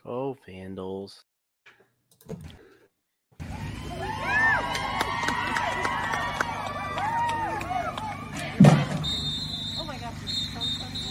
Go Vandals. Oh my gosh, it's so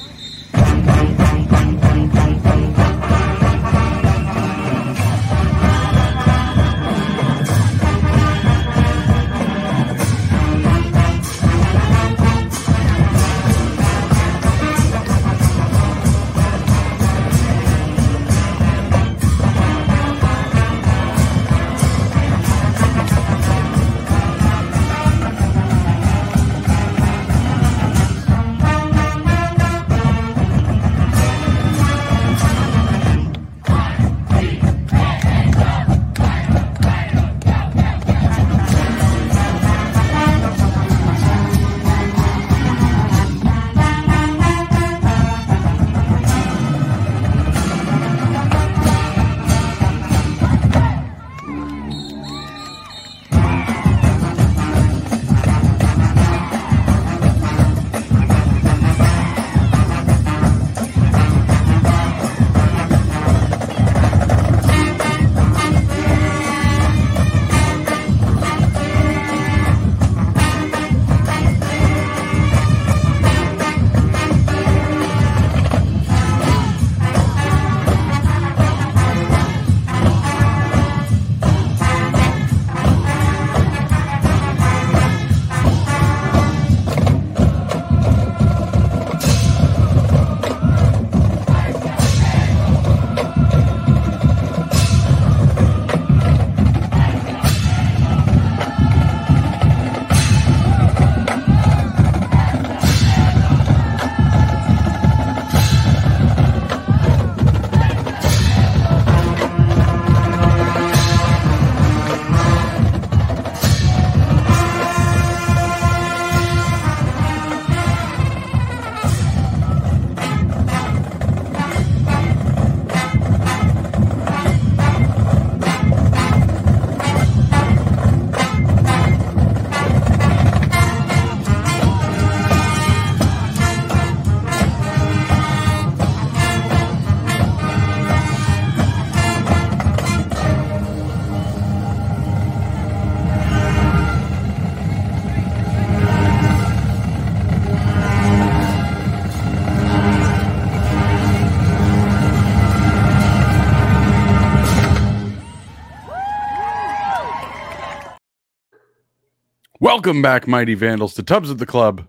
Welcome back, Mighty Vandals, to Tubs of the Club,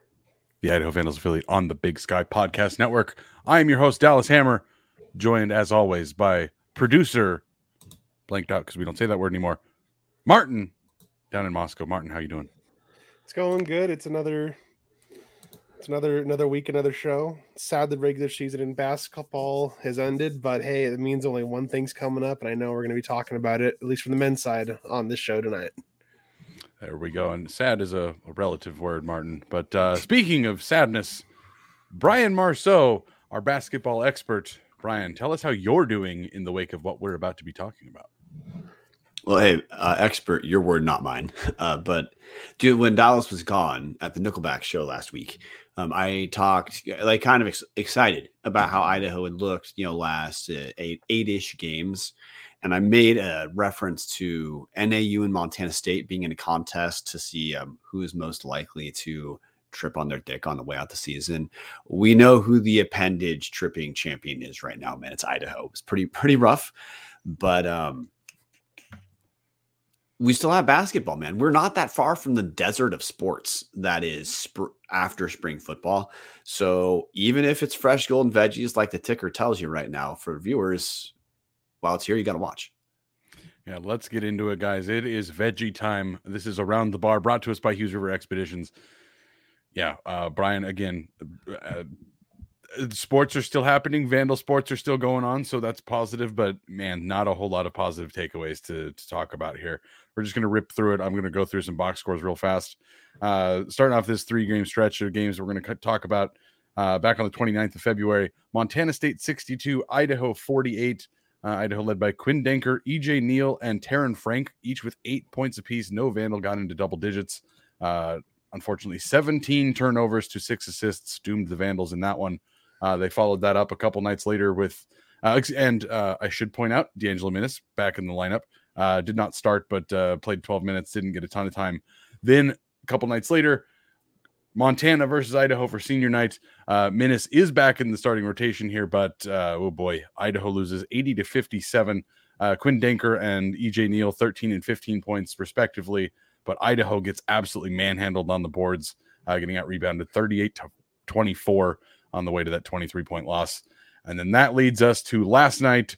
the Idaho Vandals affiliate on the Big Sky Podcast Network. I am your host, Dallas Hammer, joined as always by producer, blanked out because we don't say that word anymore, Martin, down in Moscow. Martin, how you doing? It's going good. It's another week, another show. Sad the regular season in basketball has ended, but hey, it means only one thing's coming up, and I know we're going to be talking about it, at least from the men's side, on this show tonight. There we go. And sad is a relative word, Martin. But speaking of sadness, Brian Marceau, our basketball expert. Brian, tell us how you're doing in the wake of what we're about to be talking about. Well, hey, expert, your word, not mine. But dude, when Dallas was gone at the Nickelback show last week, I talked kind of excited about how Idaho had looked, last eight-ish games. And I made a reference to NAU and Montana State being in a contest to see who is most likely to trip on their dick on the way out the season. We know who the appendage tripping champion is right now, man. It's Idaho. It's pretty rough, but we still have basketball, man. We're not that far from the desert of sports that is after spring football. So even if it's fresh golden veggies, like the ticker tells you right now, for viewers, while it's here, you got to watch. Yeah, let's get into it, guys. It is veggie time. This is Around the Bar, brought to us by Hughes River Expeditions. Yeah, Brian, again, sports are still happening. Vandal sports are still going on, so that's positive. But, man, not a whole lot of positive takeaways to talk about here. We're just going to rip through it. I'm going to go through some box scores real fast. Starting off this 3-game stretch of games we're going to talk about back on the 29th of February. Montana State 62, Idaho 48. Idaho led by Quinn Denker, EJ Neal, and Taryn Frank, each with 8 points apiece. No Vandal got into double digits. Unfortunately, 17 turnovers to 6 assists doomed the Vandals in that one. They followed that up a couple nights later with And I should point out, D'Angelo Minnis back in the lineup. Did not start, but played 12 minutes, didn't get a ton of time. Then a couple nights later, Montana versus Idaho for senior night. Minnis is back in the starting rotation here, but oh boy, Idaho loses 80-57. Quinn Denker and EJ Neal 13 and 15 points respectively, but Idaho gets absolutely manhandled on the boards, getting out rebounded 38-24 on the way to that 23-point loss. And then that leads us to last night,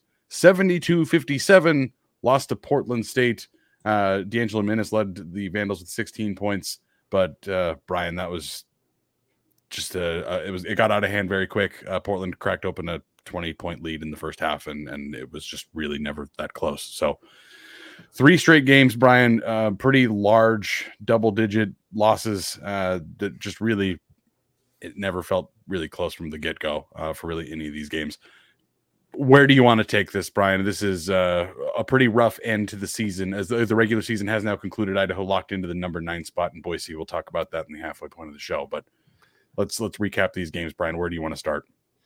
72-57, lost to Portland State. D'Angelo Minnis led the Vandals with 16 points. But Brian, that was just it got out of hand very quick. Portland cracked open a 20-point lead in the first half, and it was just really never that close. So 3 straight games, Brian, pretty large double-digit losses that just really, it never felt really close from the get-go for really any of these games. Where do you want to take this, Brian? This is a pretty rough end to the season. As the regular season has now concluded, Idaho locked into the number 9 spot in Boise. We'll talk about that in the halfway point of the show. But let's recap these games, Brian. Where do you want to start?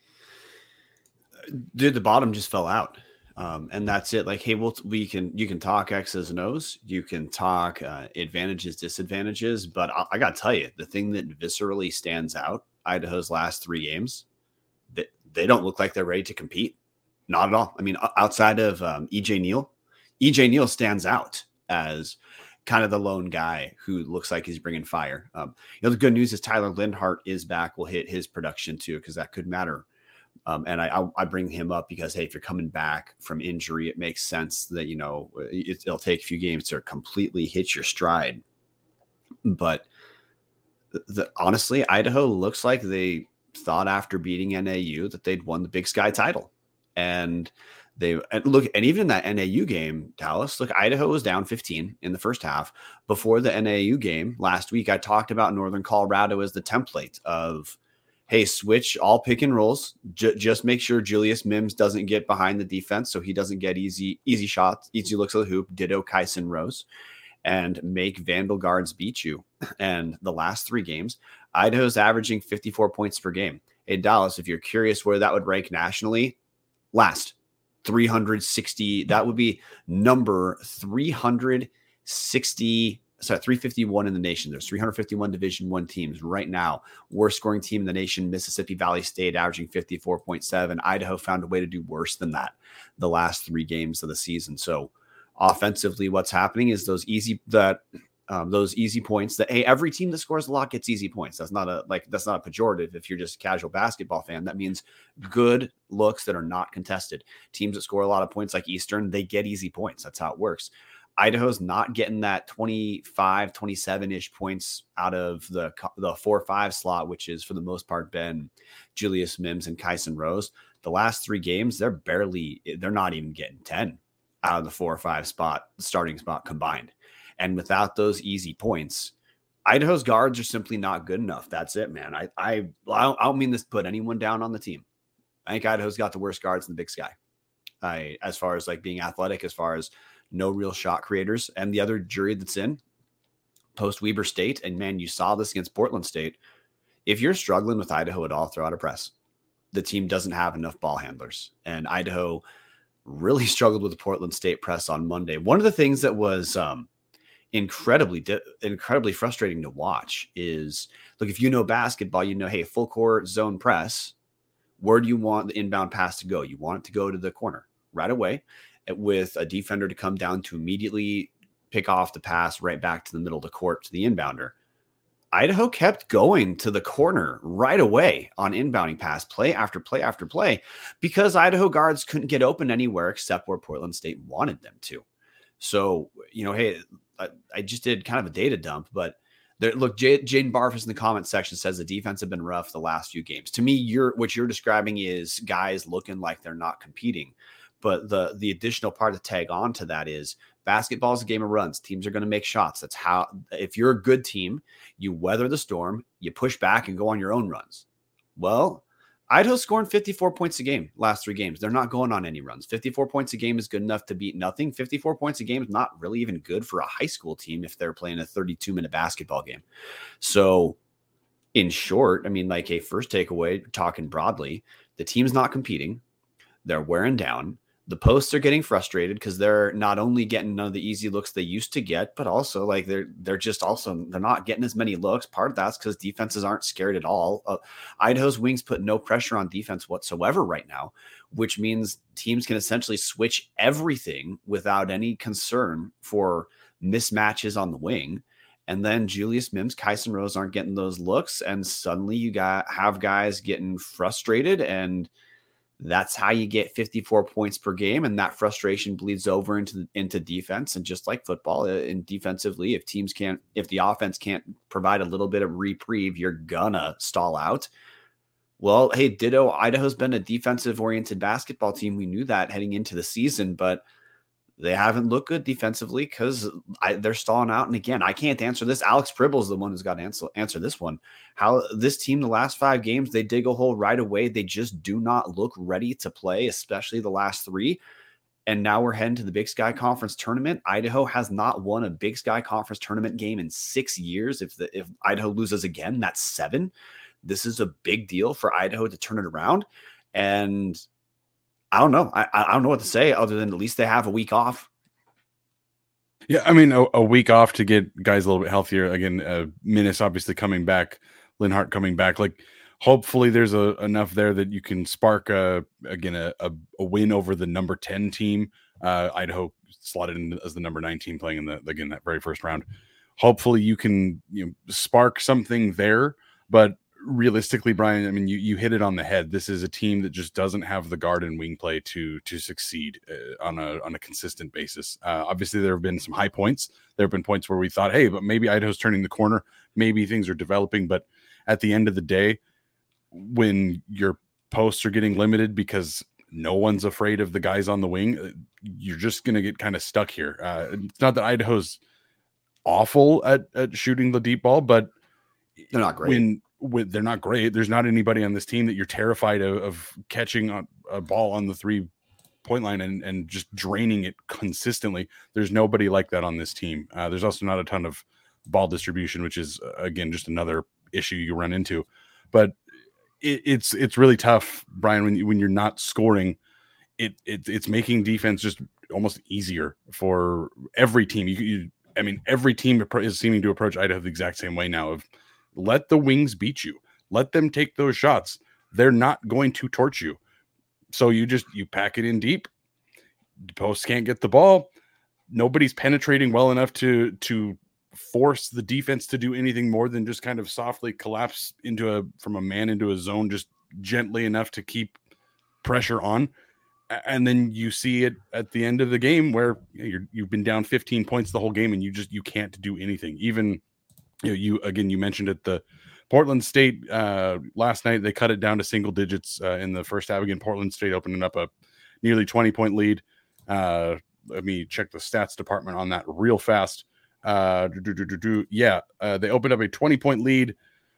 Dude, the bottom just fell out. And that's it. Like, hey, you can talk X's and O's. You can talk advantages, disadvantages. But I got to tell you, the thing that viscerally stands out, Idaho's last 3 games, they don't look like they're ready to compete. Not at all. I mean, outside of EJ Neal stands out as kind of the lone guy who looks like he's bringing fire. The good news is Tyler Lindhart is back. We'll hit his production too, because that could matter. And I bring him up because, hey, if you're coming back from injury, it makes sense that, it'll take a few games to completely hit your stride. But honestly, Idaho looks like they thought after beating NAU that they'd won the Big Sky title. And even in that NAU game, Dallas, look, Idaho was down 15 in the first half. Before the NAU game last week, I talked about Northern Colorado as the template of, hey, switch all pick and rolls. Just make sure Julius Mims doesn't get behind the defense, so he doesn't get easy shots, easy looks at the hoop. Ditto Kyson Rose, and make Vandal guards beat you. And the last 3 games, Idaho's averaging 54 points per game. Hey, Dallas, if you're curious where that would rank nationally, last 360, that would be number 351 in the nation. There's 351 Division I teams right now. Worst scoring team in the nation, Mississippi Valley State, averaging 54.7. Idaho found a way to do worse than that the last 3 games of the season. So offensively, what's happening is those easy points that, hey, every team that scores a lot gets easy points. That's not a pejorative. If you're just a casual basketball fan, that means good looks that are not contested. Teams that score a lot of points like Eastern, they get easy points. That's how it works. Idaho's not getting that 25, 27-ish points out of the 4-5 slot, which is for the most part been Julius Mims and Kyson Rose. The last 3 games, they're not even getting 10 out of the 4 or 5 spot, starting spot combined. And without those easy points, Idaho's guards are simply not good enough. That's it, man. I don't mean this to put anyone down on the team. I think Idaho's got the worst guards in the Big Sky. As far as like being athletic, as far as no real shot creators. And the other jury that's in, post Weber State, and man, you saw this against Portland State. If you're struggling with Idaho at all, throw out a press. The team doesn't have enough ball handlers. And Idaho really struggled with the Portland State press on Monday. One of the things that was incredibly frustrating to watch is, look, if you know basketball, hey, full court zone press, where do you want the inbound pass to go? You want it to go to the corner right away, with a defender to come down to immediately pick off the pass right back to the middle of the court to the inbounder. Idaho kept going to the corner right away on inbounding pass, play after play after play, because Idaho guards couldn't get open anywhere except where Portland State wanted them to. So, hey, I just did kind of a data dump, but look, Jaden Barfus in the comment section says the defense have been rough the last few games. To me, what you're describing is guys looking like they're not competing. But the additional part to tag on to that is basketball is a game of runs. Teams are going to make shots. That's how, if you're a good team, you weather the storm, you push back and go on your own runs. Well, Idaho's scoring 54 points a game last 3 games. They're not going on any runs. 54 points a game is good enough to beat nothing. 54 points a game is not really even good for a high school team if they're playing a 32-minute basketball game. So in short, I mean, like a first takeaway, talking broadly, the team's not competing. They're wearing down. The posts are getting frustrated because they're not only getting none of the easy looks they used to get, but also like they're not getting as many looks. Part of that's because defenses aren't scared at all. Idaho's wings put no pressure on defense whatsoever right now, which means teams can essentially switch everything without any concern for mismatches on the wing. And then Julius Mims, Kyson Rose aren't getting those looks, and suddenly you have guys getting frustrated, and that's how you get 54 points per game, and that frustration bleeds over into defense. And just like football, in defensively, if the offense can't provide a little bit of reprieve, you're gonna stall out. Well, hey, ditto. Idaho's been a defensive-oriented basketball team. We knew that heading into the season, but they haven't looked good defensively because they're stalling out. And again, I can't answer this. Alex Pribble is the one who's got to answer this one. How this team, the last 5 games, they dig a hole right away. They just do not look ready to play, especially the last 3. And now we're heading to the Big Sky Conference tournament. Idaho has not won a Big Sky Conference tournament game in 6 years. If Idaho loses again, that's 7. This is a big deal for Idaho to turn it around. And I don't know. I don't know what to say other than at least they have a week off. Yeah, I mean, a week off to get guys a little bit healthier. Again, Minnis obviously coming back, Linhart coming back. Like, hopefully there's enough there that you can spark a win over the number 10 team. Idaho slotted in as the number 9 team playing in that very first round. Hopefully you can spark something there, but realistically, Brian, I mean, you hit it on the head. This is a team that just doesn't have the guard and wing play to succeed on a consistent basis. Obviously, there have been some high points. There have been points where we thought, hey, but maybe Idaho's turning the corner. Maybe things are developing. But at the end of the day, when your posts are getting limited because no one's afraid of the guys on the wing, you're just going to get kind of stuck here. It's not that Idaho's awful at shooting the deep ball, but they're not great. They're not great. There's not anybody on this team that you're terrified of catching a ball on the 3-point line and just draining it consistently. There's nobody like that on this team. There's also not a ton of ball distribution, which is, again, just another issue you run into. But it's really tough, Brian, when you're not scoring. It's making defense just almost easier for every team. I mean, every team is seeming to approach Idaho the exact same way now. Let the wings beat you. Let them take those shots. They're not going to torch you. So you pack it in deep. The posts can't get the ball. Nobody's penetrating well enough to force the defense to do anything more than just kind of softly collapse from a man into a zone, just gently enough to keep pressure on. And then you see it at the end of the game where you've been down 15 points the whole game and you can't do anything. Even you mentioned it, the Portland State last night, they cut it down to single digits in the first half. Again, Portland State opening up a nearly 20-point lead. Let me check the stats department on that real fast. They opened up a 20-point lead.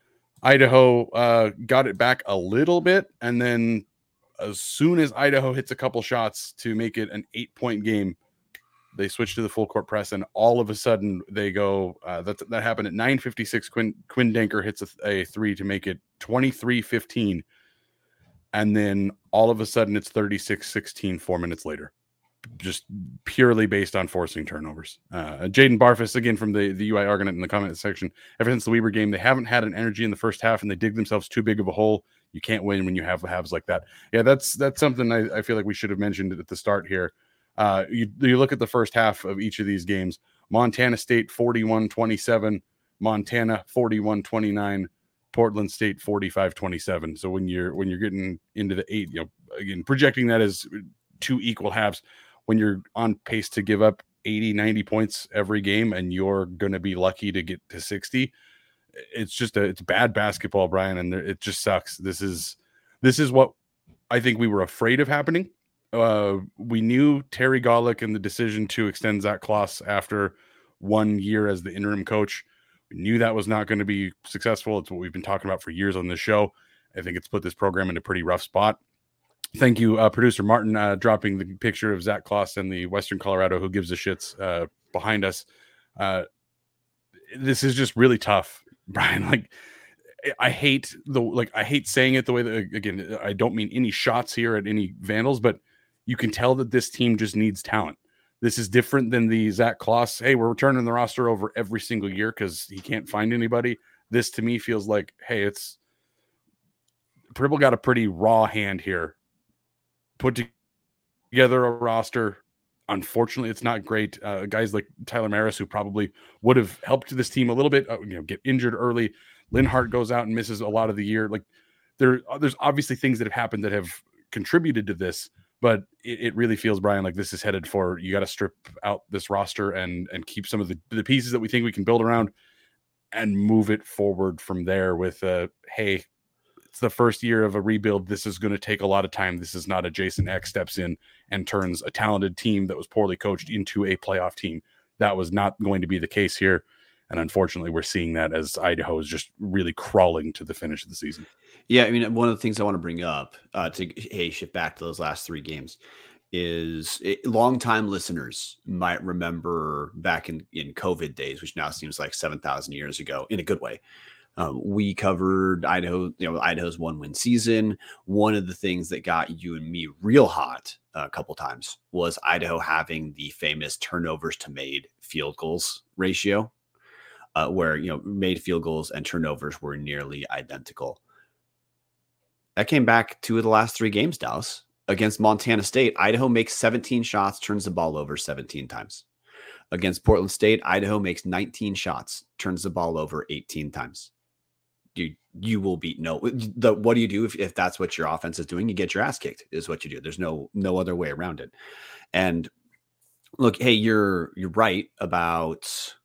Idaho got it back a little bit, and then as soon as Idaho hits a couple shots to make it an 8-point game, they switch to the full court press, and all of a sudden they go. That happened at 9:56. Quinn Denker hits a 3 to make it 23-15, and then all of a sudden it's 36-16 4 minutes later, just purely based on forcing turnovers. Jaden Barfus, again from the UI Argonaut in the comment section, ever since the Weber game, they haven't had an energy in the first half, and they dig themselves too big of a hole. You can't win when you have halves like that. Yeah, that's something I feel like we should have mentioned at the start here. You look at the first half of each of these games. Montana State 41-27, Montana 41-29, Portland State 45-27. So when you're getting into the 8, again projecting that as 2 equal halves, when you're on pace to give up 80-90 points every game and you're going to be lucky to get to 60, it's bad basketball, Brian, and it just sucks. This is what I think we were afraid of happening. We knew Terry Golick and the decision to extend Zach Kloss after 1 year as the interim coach. We knew that was not going to be successful. It's what we've been talking about for years on this show. I think it's put this program in a pretty rough spot. Thank you, producer Martin, dropping the picture of Zach Kloss and the Western Colorado Who Gives a Shits behind us. This is just really tough, Brian. Like, I hate I hate saying it the way that, again, I don't mean any shots here at any Vandals, but you can tell that this team just needs talent. This is different than the Zach Kloss, hey, we're turning the roster over every single year because he can't find anybody. This to me feels like, hey, it's Pribble got a pretty raw hand here. Put together a roster. Unfortunately, it's not great. Guys like Tyler Maris, who probably would have helped this team a little bit, get injured early. Linhart goes out and misses a lot of the year. Like there's obviously things that have happened that have contributed to this, but it really feels, Brian, like this is headed for, you got to strip out this roster and keep some of the pieces that we think we can build around and move it forward from there with, hey, it's the first year of a rebuild. This is going to take a lot of time. This is not a Jason Eck steps in and turns a talented team that was poorly coached into a playoff team. That was not going to be the case here. And unfortunately, we're seeing that as Idaho is just really crawling to the finish of the season. Yeah, I mean, one of the things I want to bring up shift back to those last 3 games is longtime listeners might remember back in COVID days, which now seems like 7,000 years ago in a good way. We covered Idaho, Idaho's 1-win season. One of the things that got you and me real hot a couple times was Idaho having the famous turnovers to made field goals ratio, where, made field goals and turnovers were nearly identical. That came back 2 of the last 3 games, Dallas. Against Montana State, Idaho makes 17 shots, turns the ball over 17 times. Against Portland State, Idaho makes 19 shots, turns the ball over 18 times. You will beat what do you do if that's what your offense is doing? You get your ass kicked is what you do. There's no other way around it. And look, hey, you're right about,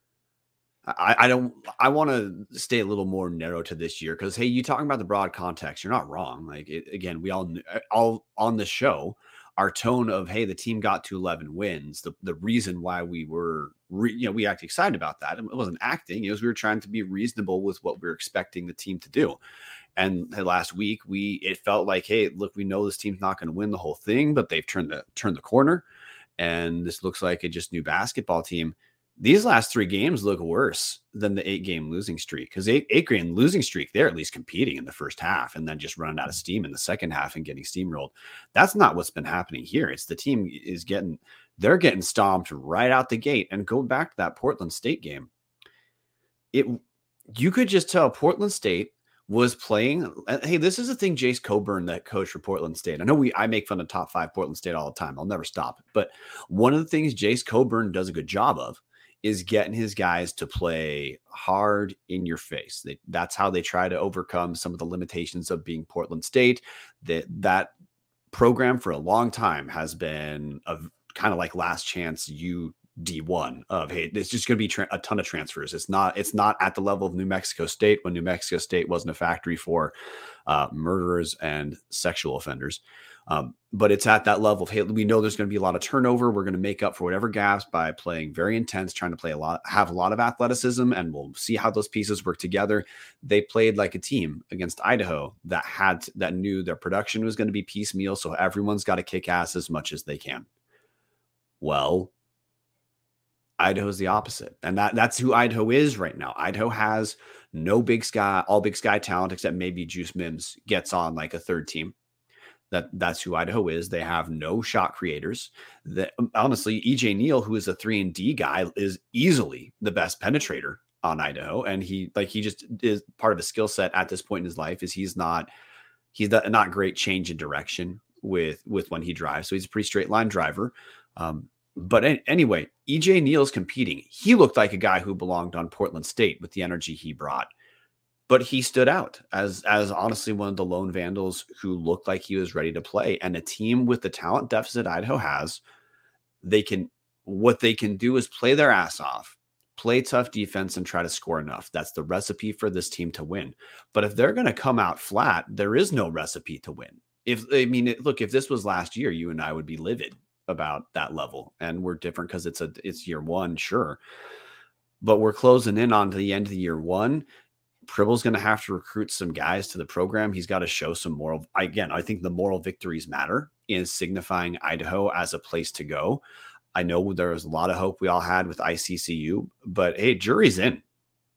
I want to stay a little more narrow to this year because, hey, you talking about the broad context, you're not wrong. Like again, we all on the show, our tone of, hey, the team got to 11 wins. The reason why we were, we acted excited about that. It wasn't acting. It was, we were trying to be reasonable with what we were expecting the team to do. And last week it felt like, hey, look, we know this team's not going to win the whole thing, but they've turned the corner. And this looks like a just new basketball team. These last 3 games look worse than the 8-game losing streak, because 8-game losing streak, they're at least competing in the first half and then just running out of steam in the second half and getting steamrolled. That's not what's been happening here. It's the team they're getting stomped right out the gate. And go back to that Portland State game. You could just tell Portland State was playing. Hey, this is the thing, Jace Coburn, that coach for Portland State. I know I make fun of top 5 Portland State all the time. I'll never stop. But one of the things Jace Coburn does a good job of is getting his guys to play hard in your face. That's how they try to overcome some of the limitations of being Portland State. That program for a long time has been a kind of like last chance D1 of, hey, it's just going to be a ton of transfers. It's not at the level of New Mexico State, when New Mexico State wasn't a factory for murderers and sexual offenders. But it's at that level of, hey, we know there's going to be a lot of turnover. We're going to make up for whatever gaps by playing very intense, trying to have a lot of athleticism, and we'll see how those pieces work together. They played like a team against Idaho that knew their production was going to be piecemeal, so everyone's got to kick ass as much as they can. Well, Idaho's the opposite. And that's who Idaho is right now. Idaho has no all Big Sky talent, except maybe Juice Mims gets on like a third team. That's who Idaho is. They have no shot creators. Honestly, EJ Neal, who is a 3-and-D guy, is easily the best penetrator on Idaho. And he just is part of his skill set at this point in his life is he's not great change in direction with when he drives. So he's a pretty straight line driver. But anyway, EJ Neal's competing. He looked like a guy who belonged on Portland State with the energy he brought. But he stood out as honestly one of the lone Vandals who looked like he was ready to play. And a team with the talent deficit Idaho has, what they can do is play their ass off, play tough defense, and try to score enough. That's the recipe for this team to win. But if they're going to come out flat, there is no recipe to win. If this was last year, you and I would be livid about that level. And we're different because it's year one, sure. But we're closing in on the end of the year one. Pribble's going to have to recruit some guys to the program. He's got to show some moral. Again, I think the moral victories matter in signifying Idaho as a place to go. I know there was a lot of hope we all had with ICCU, but hey, jury's in.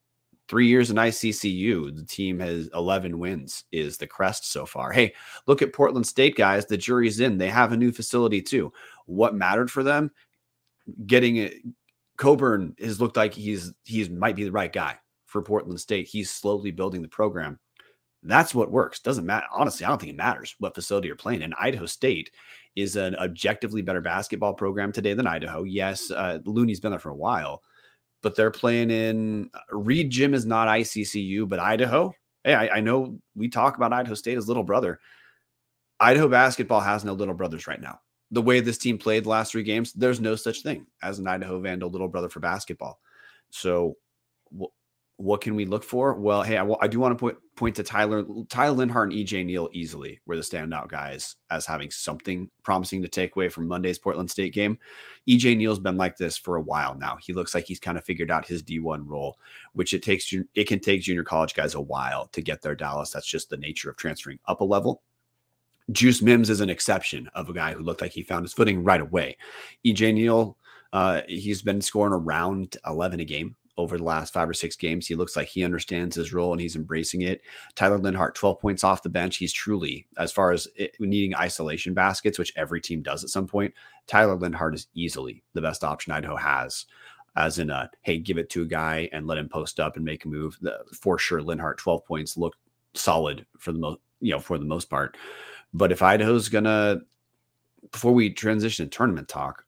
3 years in ICCU, the team has 11 wins is the crest so far. Hey, look at Portland State, guys. The jury's in. They have a new facility too. What mattered for them? Getting it. Coburn has looked like he's might be the right guy for Portland State. He's slowly building the program. That's what works. Doesn't matter. Honestly, I don't think it matters what facility you're playing in. Idaho State is an objectively better basketball program today than Idaho. Yes, Looney's been there for a while, but they're playing in Reed Gym is not ICCU, but Idaho. Hey, I know we talk about Idaho State as little brother. Idaho basketball has no little brothers right now. The way this team played the last 3 games, there's no such thing as an Idaho Vandal little brother for basketball. So what can we look for? Well, hey, I do want to point to Tyler Linhart and EJ Neal easily were the standout guys as having something promising to take away from Monday's Portland State game. EJ Neal's been like this for a while now. He looks like he's kind of figured out his D1 role, which it can take junior college guys a while to get their Dallas. That's just the nature of transferring up a level. Juice Mims is an exception of a guy who looked like he found his footing right away. EJ Neal, he's been scoring around 11 a game over the last 5 or 6 games. He looks like he understands his role and he's embracing it. Tyler Linhart, 12 points off the bench. He's truly, as far as needing isolation baskets, which every team does at some point, Tyler Linhart is easily the best option Idaho has. As in hey, give it to a guy and let him post up and make a move. For sure, Linhart, 12 points, look solid for the most part. But if Idaho's gonna, before we transition to tournament talk,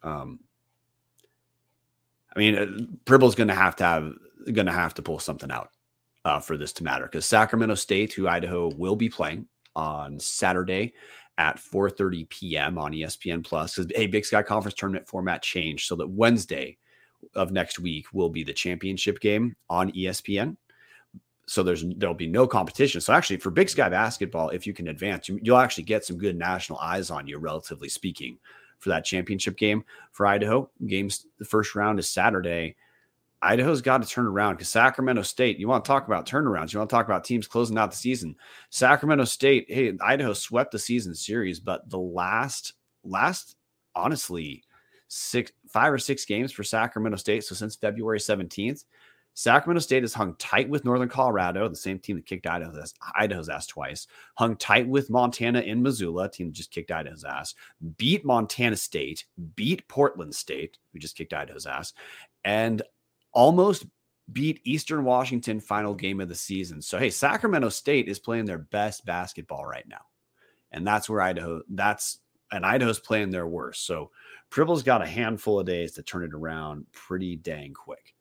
Pribble's gonna have to pull something out for this to matter, because Sacramento State, who Idaho will be playing on Saturday at 4:30 p.m. on ESPN Plus, because Big Sky Conference tournament format changed so that Wednesday of next week will be the championship game on ESPN. So there'll be no competition. So actually, for Big Sky basketball, if you can advance, you'll actually get some good national eyes on you, relatively speaking, for that championship game for Idaho. Games, the first round is Saturday. Idaho's got to turn around, because Sacramento State, you want to talk about turnarounds. You want to talk about teams closing out the season. Sacramento State, hey, Idaho swept the season series, but the last honestly, 5 or 6 games for Sacramento State, so since February 17th, Sacramento State has hung tight with Northern Colorado, the same team that kicked Idaho's ass twice, hung tight with Montana in Missoula, team that just kicked Idaho's ass, beat Montana State, beat Portland State, who just kicked Idaho's ass, and almost beat Eastern Washington final game of the season. So, hey, Sacramento State is playing their best basketball right now. And that's where Idaho's playing their worst. So Pribble's got a handful of days to turn it around pretty dang quick.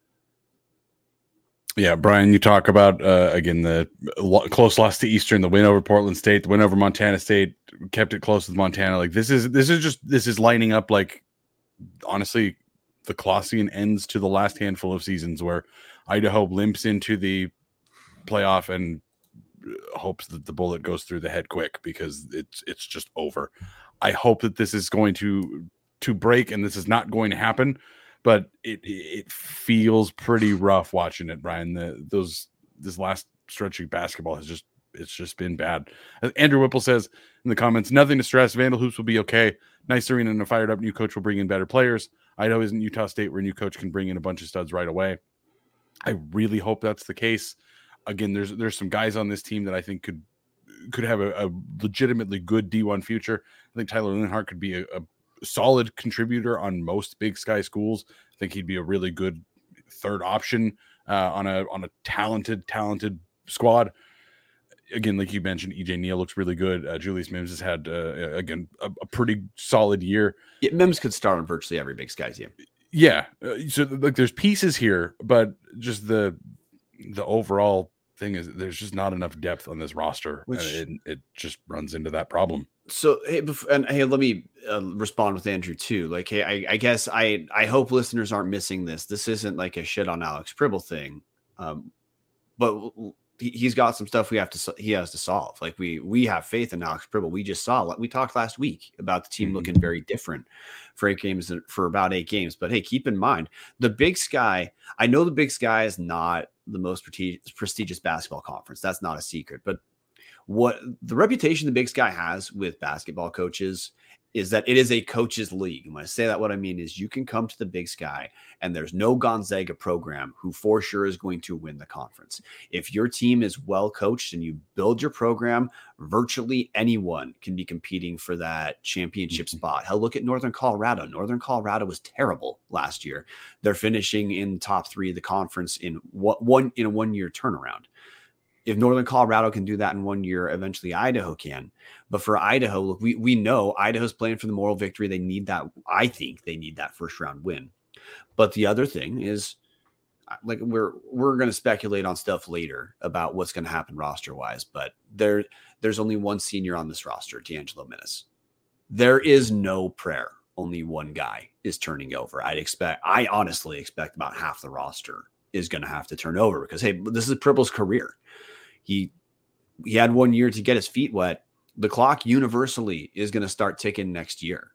Yeah, Brian, you talk about, again, the close loss to Eastern, the win over Portland State, the win over Montana State, kept it close with Montana. Like, this is lining up, like, honestly, the Colossian ends to the last handful of seasons where Idaho limps into the playoff and hopes that the bullet goes through the head quick, because it's just over. I hope that this is going to break, and this is not going to happen. But it feels pretty rough watching it, Brian. This last stretch of basketball it's just been bad. Andrew Whipple says in the comments, nothing to stress. Vandal Hoops will be okay. Nice arena and a fired up new coach will bring in better players. Idaho isn't Utah State, where a new coach can bring in a bunch of studs right away. I really hope that's the case. Again, there's some guys on this team that I think could have a legitimately good D1 future. I think Tyler Linhart could be a solid contributor on most Big Sky schools. I think he'd be a really good third option on a talented squad. Again, like you mentioned, EJ Neal looks really good. Julius Mims has had again a pretty solid year. Yeah, Mims could start on virtually every Big Sky team. Yeah, so like there's pieces here, but just the overall thing is there's just not enough depth on this roster, and it just runs into that problem. So, hey, let me respond with Andrew too. Like, hey, I guess I hope listeners aren't missing this. This isn't like a shit on Alex Pribble thing, but he's got some stuff he has to solve. Like we have faith in Alex Pribble. We talked last week about the team looking very different for about 8 games. But hey, keep in mind the Big Sky. I know the Big Sky is not the most prestigious basketball conference. That's not a secret, but what the reputation the Big Sky has with basketball coaches is that it is a coach's league. And when I say that, what I mean is you can come to the Big Sky and there's no Gonzaga program who for sure is going to win the conference. If your team is well coached and you build your program, virtually anyone can be competing for that championship spot. Hell, look at Northern Colorado. Northern Colorado was terrible last year. They're finishing in top 3 of the conference in a 1 year turnaround. If Northern Colorado can do that in 1 year, eventually Idaho can. But for Idaho, look, we know Idaho's playing for the moral victory. They need that. I think they need that first round win. But the other thing is, like, we're going to speculate on stuff later about what's going to happen roster wise. But there's only one senior on this roster, D'Angelo Minnis. There is no prayer. Only one guy is turning over. I honestly expect about half the roster is going to have to turn over because, hey, this is Pribble's career. He had 1 year to get his feet wet. The clock universally is going to start ticking next year.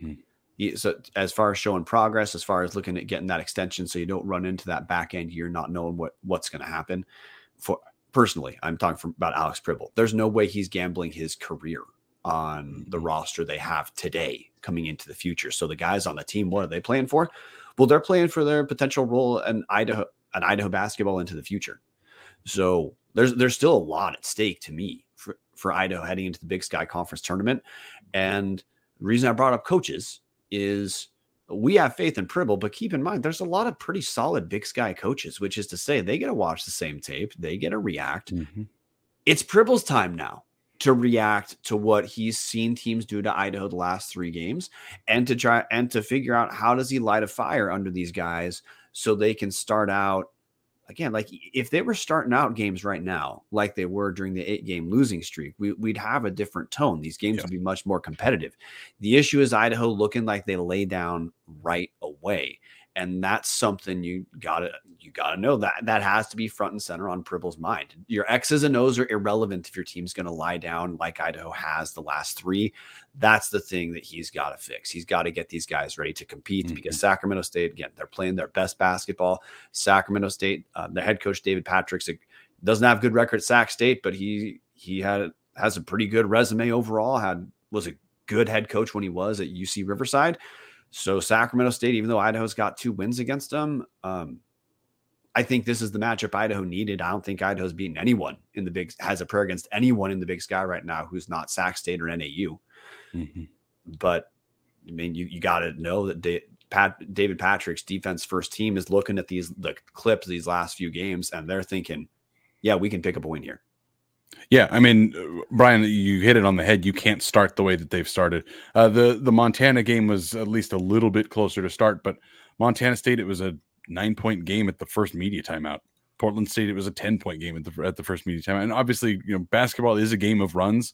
So as far as showing progress, as far as looking at getting that extension, so you don't run into that back end year not knowing what's going to happen. For personally, I'm talking about Alex Pribble. There's no way he's gambling his career on the roster they have today coming into the future. So the guys on the team, what are they playing for? Well, they're playing for their potential role in Idaho basketball into the future. So there's still a lot at stake to me for Idaho heading into the Big Sky Conference tournament. And the reason I brought up coaches is we have faith in Pribble, but keep in mind, there's a lot of pretty solid Big Sky coaches, which is to say they get to watch the same tape. They get to react. It's Pribble's time now to react to what he's seen teams do to Idaho the last 3 games and to try and to figure out how does he light a fire under these guys so they can start out. Again, like if they were starting out games right now, like they were during the 8-game losing streak, we'd have a different tone. These games would be much more competitive. The issue is Idaho looking like they lay down right away. And that's something you gotta know that has to be front and center on Pribble's mind. Your X's and O's are irrelevant if your team's going to lie down like Idaho has the last 3. That's the thing that he's got to fix. He's got to get these guys ready to compete because Sacramento State, again, they're playing their best basketball. Sacramento State, the head coach David Patrick doesn't have good record at Sac State, but he has a pretty good resume overall. Was a good head coach when he was at UC Riverside. So Sacramento State, even though Idaho's got 2 wins against them, I think this is the matchup Idaho needed. I don't think Idaho's beaten anyone has a prayer against anyone in the Big Sky right now who's not Sac State or NAU. But I mean, you got to know that David Patrick's defense first team is looking at the clips of these last few games, and they're thinking, yeah, we can pick up a win here. Yeah, I mean, Brian, you hit it on the head. You can't start the way that they've started. The Montana game was at least a little bit closer to start, but Montana State, it was a 9-point game at the first media timeout. Portland State, it was a 10-point game at the first media timeout. And obviously, basketball is a game of runs.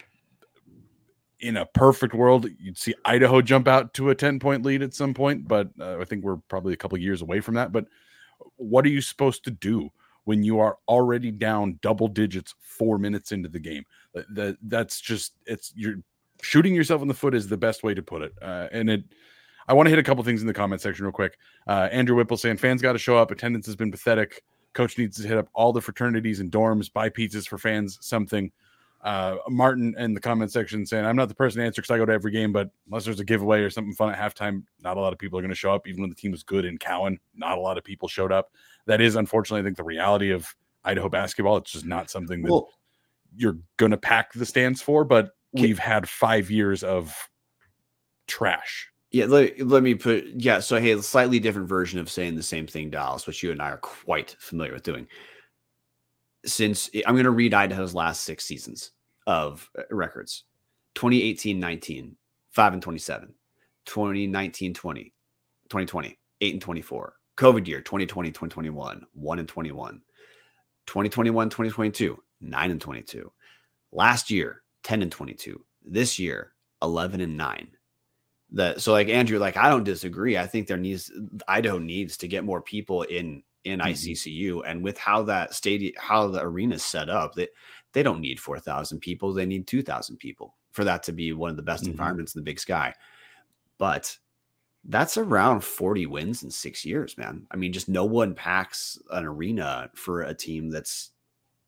In a perfect world, you'd see Idaho jump out to a 10-point lead at some point, but I think we're probably a couple of years away from that. But what are you supposed to do when you are already down double digits 4 minutes into the game? That's just, you're shooting yourself in the foot is the best way to put it. I want to hit a couple things in the comment section real quick. Andrew Whipple saying fans got to show up. Attendance has been pathetic. Coach needs to hit up all the fraternities and dorms, buy pizzas for fans, something. Martin in the comment section saying, I'm not the person to answer because I go to every game, but unless there's a giveaway or something fun at halftime, not a lot of people are going to show up. Even when the team was good in Cowan, not a lot of people showed up. That is, unfortunately, I think the reality of Idaho basketball. It's just not something that you're going to pack the stands for, but we've had 5 years of trash. Yeah, let me put, so hey, a slightly different version of saying the same thing, Dallas, which you and I are quite familiar with doing. Since I'm going to read Idaho's last 6 seasons of records: 2018-19, 5-27, 2019-20, 2020, 8-24, COVID year, 2020-2021, 1-21, 2021-2022, 9-22, last year, 10-22, this year, 11-9. So like Andrew, like I don't disagree. I think Idaho needs to get more people in ICCU, and with how the arena is set up, they don't need 4,000 people. They need 2,000 people for that to be one of the best environments in the Big Sky. But that's around 40 wins in 6 years, man. I mean, just no one packs an arena for a team that's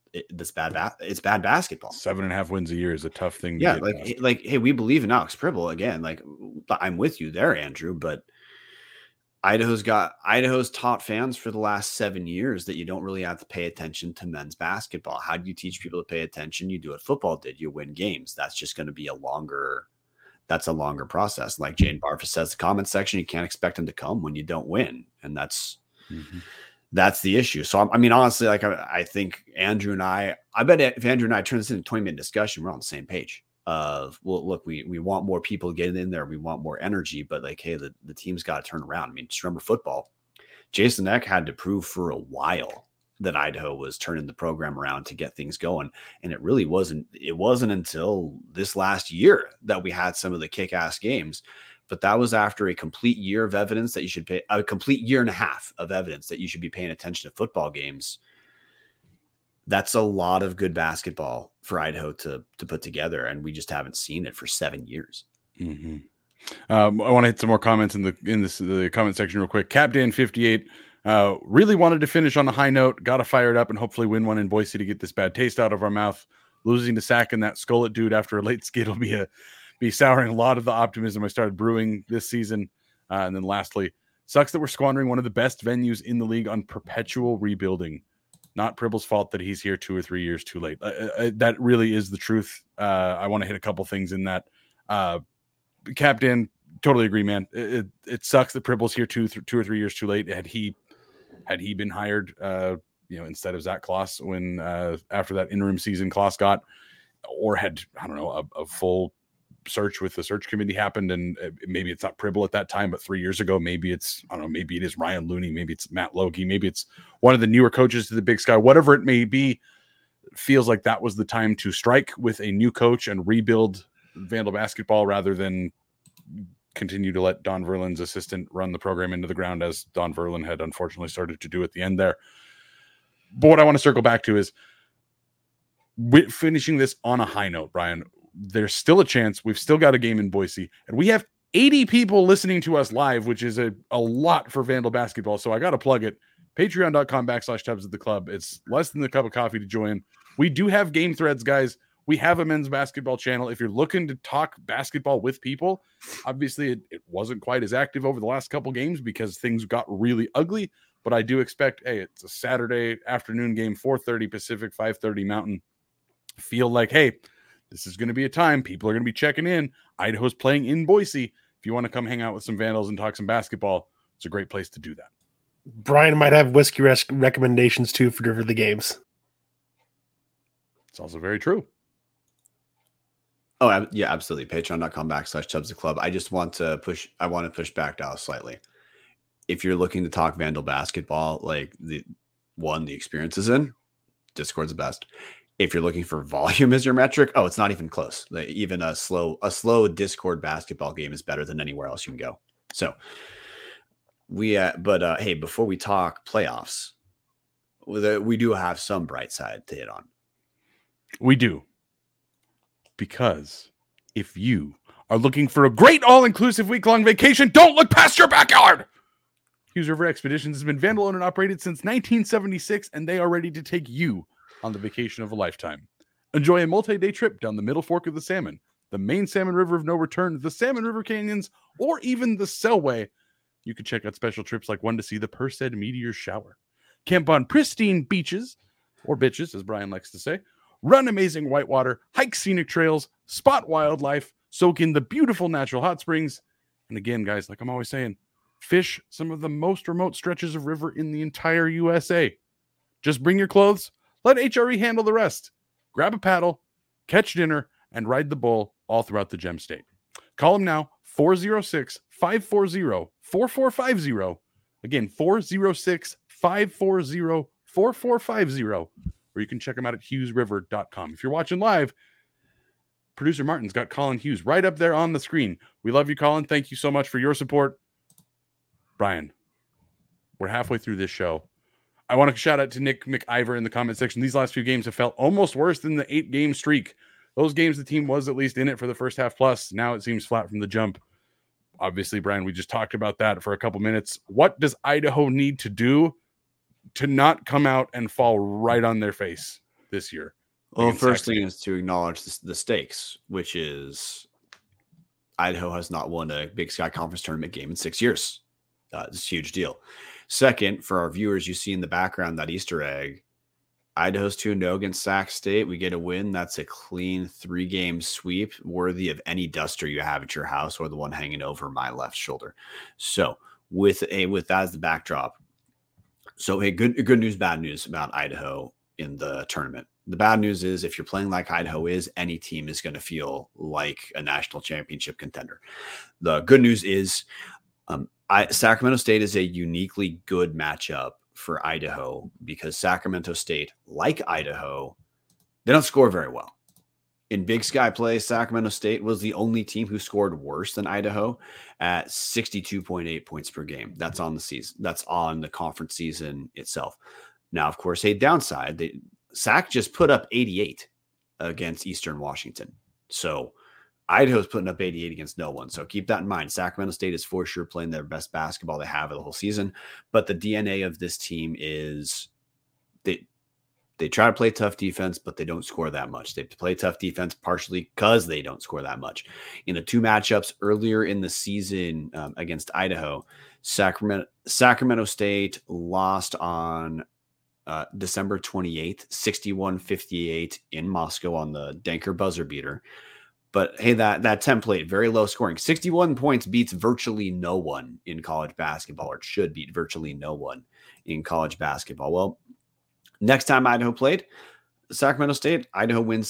it's bad basketball. 7.5 wins a year is a tough thing to Yeah, get past. like, hey, we believe in Alex Pribble again. Like, I'm with you there, Andrew, but Idaho's taught fans for the last 7 years that you don't really have to pay attention to men's basketball. How do you teach people to pay attention? You do what football did. You win games. That's just going to be a longer process. Like Jane Barfus says in the comment section, you can't expect them to come when you don't win. And that's the issue. So, I mean, honestly, like I think Andrew and I bet if Andrew and I turn this into a 20-minute discussion, we're on the same page. Well, look, we want more people getting in there. We want more energy, but like, hey, the team's got to turn around. I mean, just remember football. Jason Eck had to prove for a while that Idaho was turning the program around to get things going. And it really wasn't until this last year that we had some of the kick-ass games. But that was after a complete year of evidence that you should pay a complete year and a half of evidence that you should be paying attention to football games. That's a lot of good basketball for Idaho to put together, and we just haven't seen it for 7 years. I want to hit some more comments in the comment section real quick. CapDan58 really wanted to finish on a high note, got to fire it up, and hopefully win one in Boise to get this bad taste out of our mouth. Losing to Sac and that Skullet dude after a late skid will be souring a lot of the optimism I started brewing this season. And then lastly, sucks that we're squandering one of the best venues in the league on perpetual rebuilding. Not Pribble's fault that he's here 2 or 3 years too late. That really is the truth. I want to hit a couple things in that. Captain, totally agree, man. It sucks that Pribble's here 2 or 3 years too late. Had he been hired, instead of Zach Kloss when after that interim season Kloss got, or had, I don't know, a full search with the search committee happened, and maybe it's not Pribble at that time, but 3 years ago, maybe it's, I don't know, maybe it is Ryan Looney, maybe it's Matt Logie, maybe it's one of the newer coaches to the Big Sky, whatever it may be. Feels like that was the time to strike with a new coach and rebuild Vandal basketball rather than continue to let Don Verlin's assistant run the program into the ground, as Don Verlin had unfortunately started to do at the end there. But what I want to circle back to is finishing this on a high note, Brian. There's still a chance. We've still got a game in Boise, and we have 80 people listening to us live, which is a lot for Vandal basketball. So I got to plug it. Patreon.com/Tubs at the Club. It's less than a cup of coffee to join. We do have game threads, guys. We have a men's basketball channel. If you're looking to talk basketball with people, obviously it wasn't quite as active over the last couple games because things got really ugly. But I do expect, hey, it's a Saturday afternoon game, 4:30 Pacific, 5:30 Mountain. Feel like, hey, this is going to be a time people are going to be checking in. Idaho's playing in Boise. If you want to come hang out with some Vandals and talk some basketball, it's a great place to do that. Brian might have whiskey recommendations too for the games. It's also very true. Oh, yeah, absolutely. Patreon.com/Tubs the Club. I just want to push back Dallas slightly. If you're looking to talk Vandal basketball, like the experience is in, Discord's the best. If you're looking for volume as your metric, it's not even close. Like, even a slow Discord basketball game is better than anywhere else you can go. So hey, before we talk playoffs, we do have some bright side to hit on. We do. Because if you are looking for a great all-inclusive week-long vacation, don't look past your backyard. Hughes River Expeditions has been Vandal owned and operated since 1976, and they are ready to take you on the vacation of a lifetime. Enjoy a multi-day trip down the Middle Fork of the Salmon, the main Salmon River of No Return, the Salmon River Canyons, or even the Selway. You can check out special trips like one to see the Perseid meteor shower. Camp on pristine beaches, or bitches, as Brian likes to say. Run amazing whitewater, hike scenic trails, spot wildlife, soak in the beautiful natural hot springs. And again, guys, like I'm always saying, fish some of the most remote stretches of river in the entire USA. Just bring your clothes. Let HRE handle the rest. Grab a paddle, catch dinner, and ride the bull all throughout the Gem State. Call them now, 406-540-4450. Again, 406-540-4450. Or you can check them out at HughesRiver.com. If you're watching live, producer Martin's got Colin Hughes right up there on the screen. We love you, Colin. Thank you so much for your support. Brian, we're halfway through this show. I want to shout out to Nick McIver in the comment section. These last few games have felt almost worse than the 8-game streak. Those games, the team was at least in it for the first half plus. Now it seems flat from the jump. Obviously, Brian, we just talked about that for a couple minutes. What does Idaho need to do to not come out and fall right on their face? this year. Well, first thing is to acknowledge the stakes, which is Idaho has not won a Big Sky Conference tournament game in 6 years. It's a huge deal. Second, for our viewers, you see in the background that Easter egg. Idaho's 2-0 against Sac State. We get a win. That's a clean 3-game sweep worthy of any duster you have at your house or the one hanging over my left shoulder. So with that as the backdrop. So hey, good news, bad news about Idaho in the tournament. The bad news is if you're playing like Idaho is, any team is going to feel like a national championship contender. The good news is Sacramento State is a uniquely good matchup for Idaho because Sacramento State, like Idaho, they don't score very well. In Big Sky play, Sacramento State was the only team who scored worse than Idaho at 62.8 points per game. That's on the season. That's on the conference season itself. Now, of course, a downside, Sac just put up 88 against Eastern Washington. So Idaho's putting up 88 against no one. So keep that in mind. Sacramento State is for sure playing their best basketball they have of the whole season. But the DNA of this team is they try to play tough defense, but they don't score that much. They play tough defense partially because they don't score that much. In the two matchups earlier in the season against Idaho, Sacramento State lost on December 28th, 61-58 in Moscow on the Danker buzzer beater. But hey, that template, very low scoring. 61 points beats virtually no one in college basketball, or it should beat virtually no one in college basketball. Well, next time Idaho played Sacramento State, Idaho wins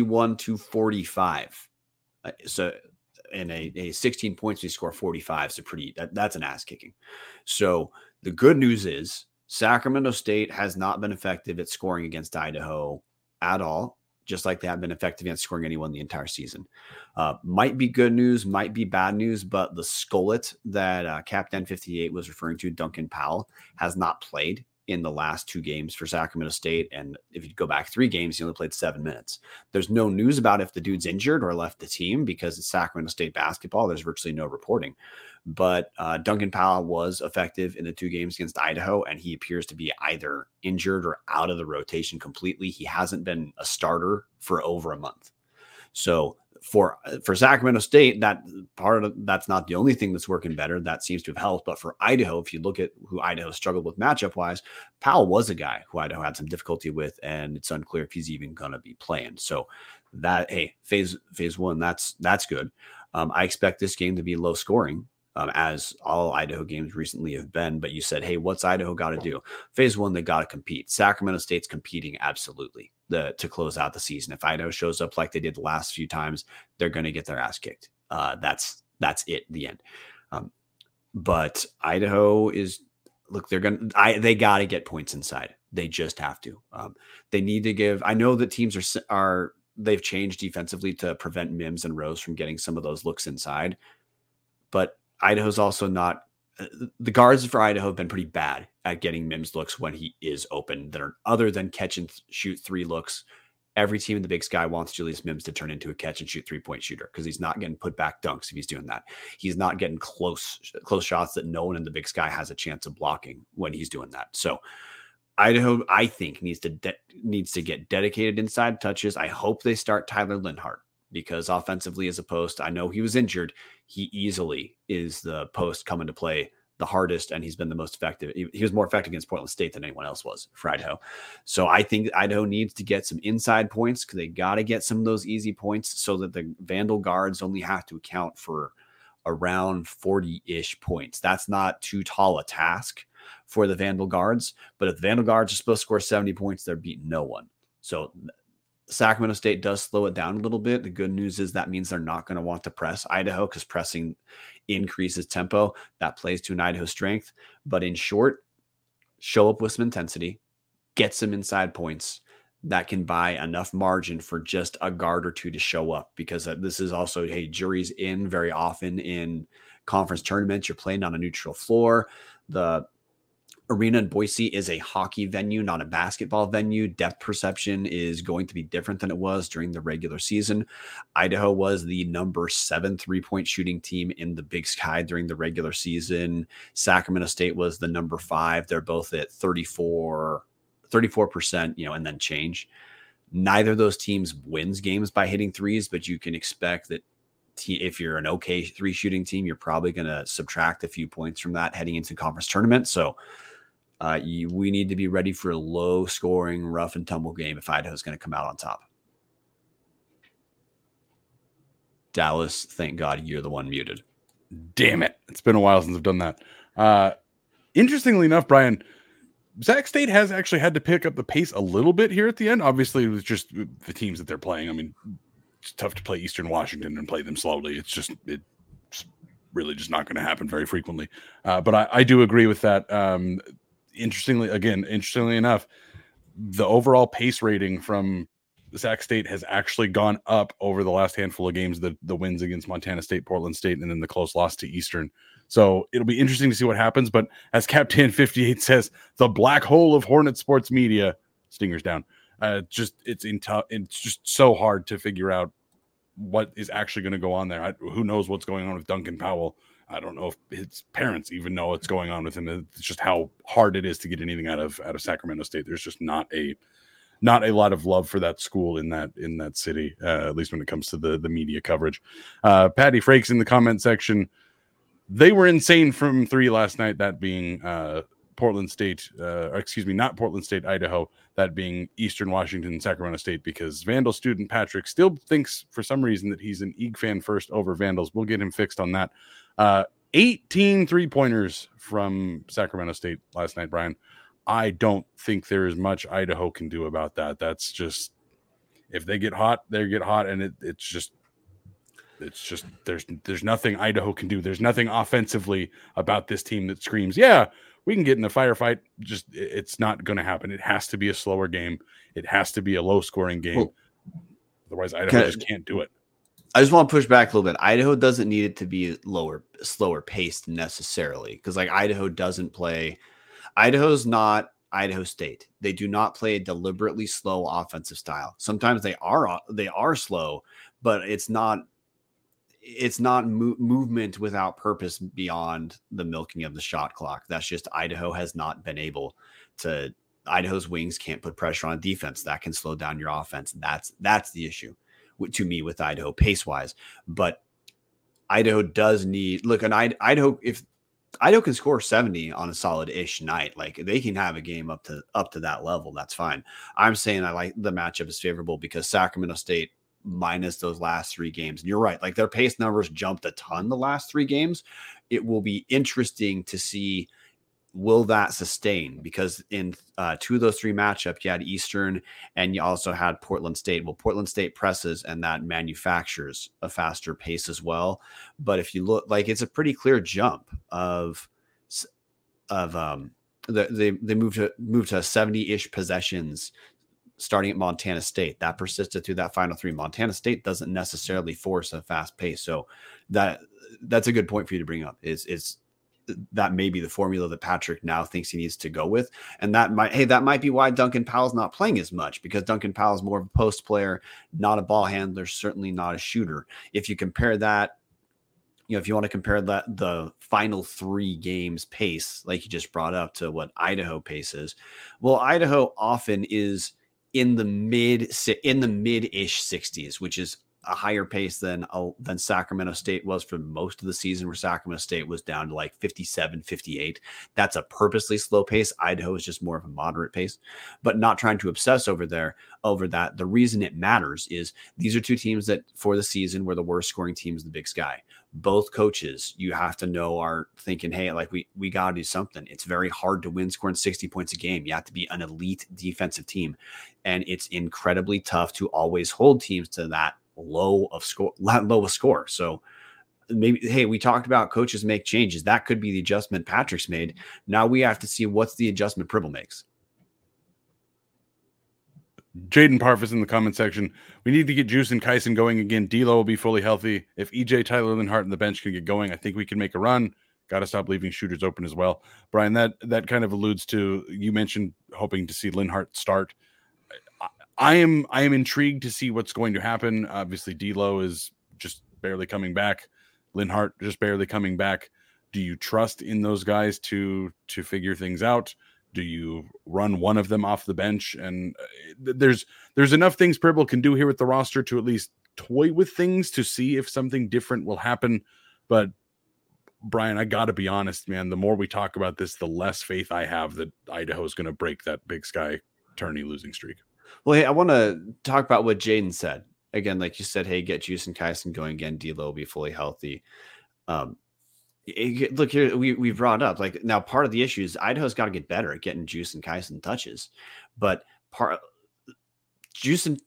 61-45. So in a 16 points, we score 45. So that's an ass kicking. So the good news is Sacramento State has not been effective at scoring against Idaho at all, just like they have been effective against scoring anyone the entire season. Might be good news, might be bad news, but the skullet that Captain 58 was referring to, Duncan Powell, has not played in the last 2 games for Sacramento State. And if you go back 3 games, he only played 7 minutes. There's no news about if the dude's injured or left the team because it's Sacramento State basketball. There's virtually no reporting. But Duncan Powell was effective in the 2 games against Idaho, and he appears to be either injured or out of the rotation completely. He hasn't been a starter for over a month. So for Sacramento State, that's not the only thing that's working better. That seems to have helped. But for Idaho, if you look at who Idaho struggled with matchup wise, Powell was a guy who Idaho had some difficulty with, and it's unclear if he's even going to be playing. So phase 1, that's good. I expect this game to be low scoring. As all Idaho games recently have been. But you said, hey, what's Idaho got to do? Phase 1, they got to compete. Sacramento State's competing absolutely to close out the season. If Idaho shows up like they did the last few times, they're going to get their ass kicked. That's it, the end. But Idaho is, look, they got to get points inside. They just have to. They need to give. I know that teams they've changed defensively to prevent Mims and Rose from getting some of those looks inside. But Idaho's also not – the guards for Idaho have been pretty bad at getting Mims looks when he is open that are other than catch and shoot 3 looks. Every team in the Big Sky wants Julius Mims to turn into a catch and shoot 3-point shooter because he's not getting put back dunks if he's doing that. He's not getting close shots that no one in the Big Sky has a chance of blocking when he's doing that. So Idaho, I think, needs to get dedicated inside touches. I hope they start Tyler Linhart. Because offensively as a post, I know he was injured. He easily is the post coming to play the hardest, and he's been the most effective. He was more effective against Portland State than anyone else was for Idaho. So I think Idaho needs to get some inside points because they got to get some of those easy points so that the Vandal guards only have to account for around 40-ish points. That's not too tall a task for the Vandal guards, but if the Vandal guards are supposed to score 70 points, they're beating no one. So Sacramento State does slow it down a little bit. The good news is that means they're not going to want to press Idaho because pressing increases tempo. That plays to an Idaho strength. But in short, show up with some intensity, get some inside points that can buy enough margin for just a guard or 2 to show up. Because this is also, hey, jury's in very often in conference tournaments. You're playing on a neutral floor. The arena in Boise is a hockey venue, not a basketball venue. Depth perception is going to be different than it was during the regular season. Idaho was the number 7 3-point shooting team in the Big Sky during the regular season. Sacramento State was the number 5. They're both at 34%, and then change. Neither of those teams wins games by hitting threes, but you can expect that if you're an okay 3 shooting team, you're probably going to subtract a few points from that heading into conference tournament. So we need to be ready for a low scoring, rough and tumble game if Idaho's going to come out on top. Dallas, thank God you're the one muted. Damn it. It's been a while since I've done that. Interestingly enough, Brian, Sac State has actually had to pick up the pace a little bit here at the end. Obviously, it was just the teams that they're playing. I mean, it's tough to play Eastern Washington and play them slowly. It's really just not going to happen very frequently. But I do agree with that. Interestingly enough, the overall pace rating from Sac State has actually gone up over the last handful of games, the wins against Montana State, Portland State, and then the close loss to Eastern. So it'll be interesting to see what happens. But as Captain 58 says, the black hole of Hornet sports media, Stingers down. It's just so hard to figure out what is actually going to go on there. Who knows what's going on with Duncan Powell? I don't know if his parents even know what's going on with him. It's just how hard it is to get anything out of Sacramento State. There's just not a lot of love for that school in that city, at least when it comes to the media coverage. Patty Frakes in the comment section, they were insane from 3 last night, that being Portland State, not Portland State, Idaho, that being Eastern Washington, Sacramento State, because Vandal student Patrick still thinks for some reason that he's an Eag fan first over Vandals. We'll get him fixed on that. 18 3-pointers from Sacramento State last night, Brian. I don't think there is much Idaho can do about that. That's just, if they get hot, they get hot, and it's just there's nothing Idaho can do. There's nothing offensively about this team that screams, yeah, we can get in a firefight. Just, it's not going to happen. It has to be a slower game. It has to be a low scoring game. Cool. Otherwise, Idaho just can't do it. I just want to push back a little bit. Idaho doesn't need it to be slower paced necessarily, because like Idaho doesn't play. Idaho's not Idaho State. They do not play a deliberately slow offensive style. Sometimes they are slow, but it's not movement without purpose beyond the milking of the shot clock. That's just Idaho has not been able to. Idaho's wings can't put pressure on defense. That can slow down your offense. That's the issue to me with Idaho pace wise. But Idaho does need Idaho. If Idaho can score 70 on a solid-ish night, like they can have a game up to that level, that's fine. I'm saying I like the matchup is favorable because Sacramento State minus those last 3 games. And you're right, like their pace numbers jumped a ton the last 3 games. It will be interesting to see, will that sustain? Because in 2 of those 3 matchups, you had Eastern and you also had Portland State. Well, Portland State presses and that manufactures a faster pace as well. But if you look, like it's a pretty clear jump of they moved to 70-ish possessions starting at Montana State. That persisted through that final 3. Montana State doesn't necessarily force a fast pace. So that's a good point for you to bring up is that may be the formula that Patrick now thinks he needs to go with. And that might be why Duncan Powell's not playing as much, because Duncan Powell's more of a post player, not a ball handler, certainly not a shooter. If you compare that, if you want to compare the final 3 games pace, like you just brought up, to what Idaho pace is, well, Idaho often is in the mid-ish 60s, which is a higher pace than Sacramento State was for most of the season, where Sacramento State was down to like 57, 58. That's a purposely slow pace. Idaho is just more of a moderate pace, but not trying to obsess over that. The reason it matters is these are 2 teams that for the season were the worst scoring teams in the Big Sky. Both coaches, you have to know, are thinking, hey, like we got to do something. It's very hard to win scoring 60 points a game. You have to be an elite defensive team. And it's incredibly tough to always hold teams to that low of score. So maybe, hey, we talked about coaches make changes. That could be the adjustment Patrick's made. Now we have to see what's the adjustment Pribble makes. Jaden Parfus in the comment section. We need to get Juice and Kyson going again. D'Lo will be fully healthy. If EJ, Tyler Linhart, and the bench can get going, I think we can make a run. Got to stop leaving shooters open as well. Brian, that kind of alludes to, you mentioned hoping to see Linhart start. I am intrigued to see what's going to happen. Obviously, D'Lo is just barely coming back. Linhart just barely coming back. Do you trust in those guys to figure things out? Do you run one of them off the bench? And there's enough things Pribble can do here with the roster to at least toy with things to see if something different will happen. But Brian, I got to be honest, man, the more we talk about this, the less faith I have that Idaho is going to break that Big Sky tourney losing streak. Well, hey, I want to talk about what Jaden said. Again, like you said, hey, get Juice and Kyson going again. D'Lo will be fully healthy. Look here, we brought up, like, now part of the issue is Idaho's got to get better at getting Juice and Kyson touches. But Juice and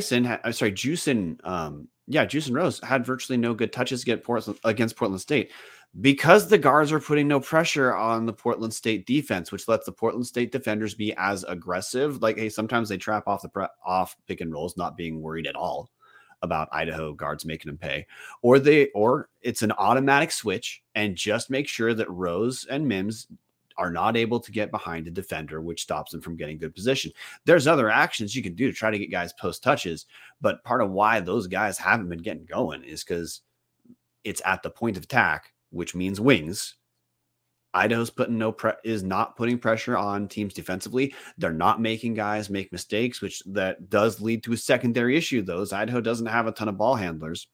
Rose had virtually no good touches against Portland State, because the guards are putting no pressure on the Portland State defense, which lets the Portland State defenders be as aggressive. Like, hey, sometimes they trap off off pick and rolls, not being worried at all about Idaho guards making them pay, or it's an automatic switch, and just make sure that Rose and Mims are not able to get behind a defender, which stops them from getting good position. There's other actions you can do to try to get guys post touches, but part of why those guys haven't been getting going is because it's at the point of attack, which means wings. Idaho's is not putting pressure on teams defensively. They're not making guys make mistakes, which that does lead to a secondary issue. Idaho doesn't have a ton of ball handlers.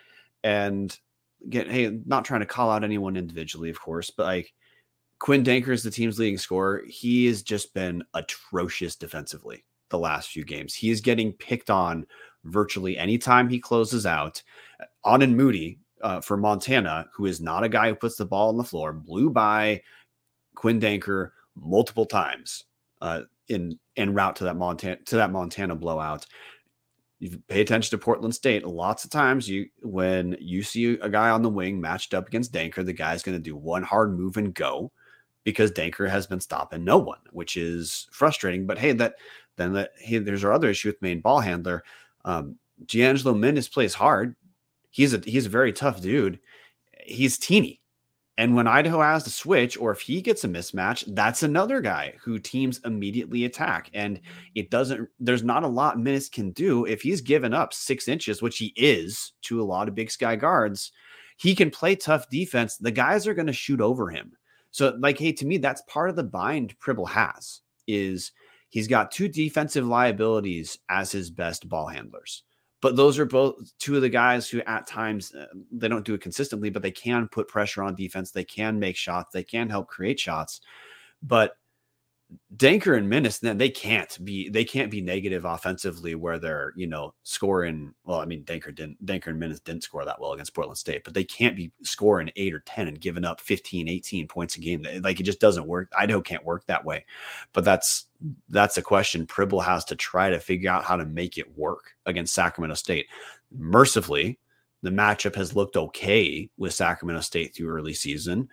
And again, hey, not trying to call out anyone individually, of course, but like, Quinn Danker is the team's leading scorer. He has just been atrocious defensively the last few games. He is getting picked on virtually anytime he closes out. Auden Moody, for Montana, who is not a guy who puts the ball on the floor, blew by Quinn Danker multiple times in route to that Montana blowout. You pay attention to Portland State. Lots of times when you see a guy on the wing matched up against Danker, the guy's going to do one hard move and go, because Danker has been stopping no one, which is frustrating. But hey, there's our other issue with main ball handler. Giangelo Mendes plays hard. He's a very tough dude. He's teeny. And when Idaho has to switch, or if he gets a mismatch, that's another guy who teams immediately attack. And there's not a lot Mendes can do. If he's given up 6 inches, which he is to a lot of Big Sky guards, he can play tough defense. The guys are going to shoot over him. So, like, hey, to me, that's part of the bind Pribble has, is he's got 2 defensive liabilities as his best ball handlers. But those are both 2 of the guys who at times, they don't do it consistently, but they can put pressure on defense. They can make shots. They can help create shots. But Danker and Mendes, they can't be negative offensively where they're, scoring. Well, I mean, Danker and Mendes didn't score that well against Portland State, but they can't be scoring 8 or 10 and giving up 15, 18 points a game. Like, it just doesn't work. Idaho can't work that way. But that's a question Pribble has to try to figure out how to make it work against Sacramento State. Mercifully, the matchup has looked okay with Sacramento State through early season.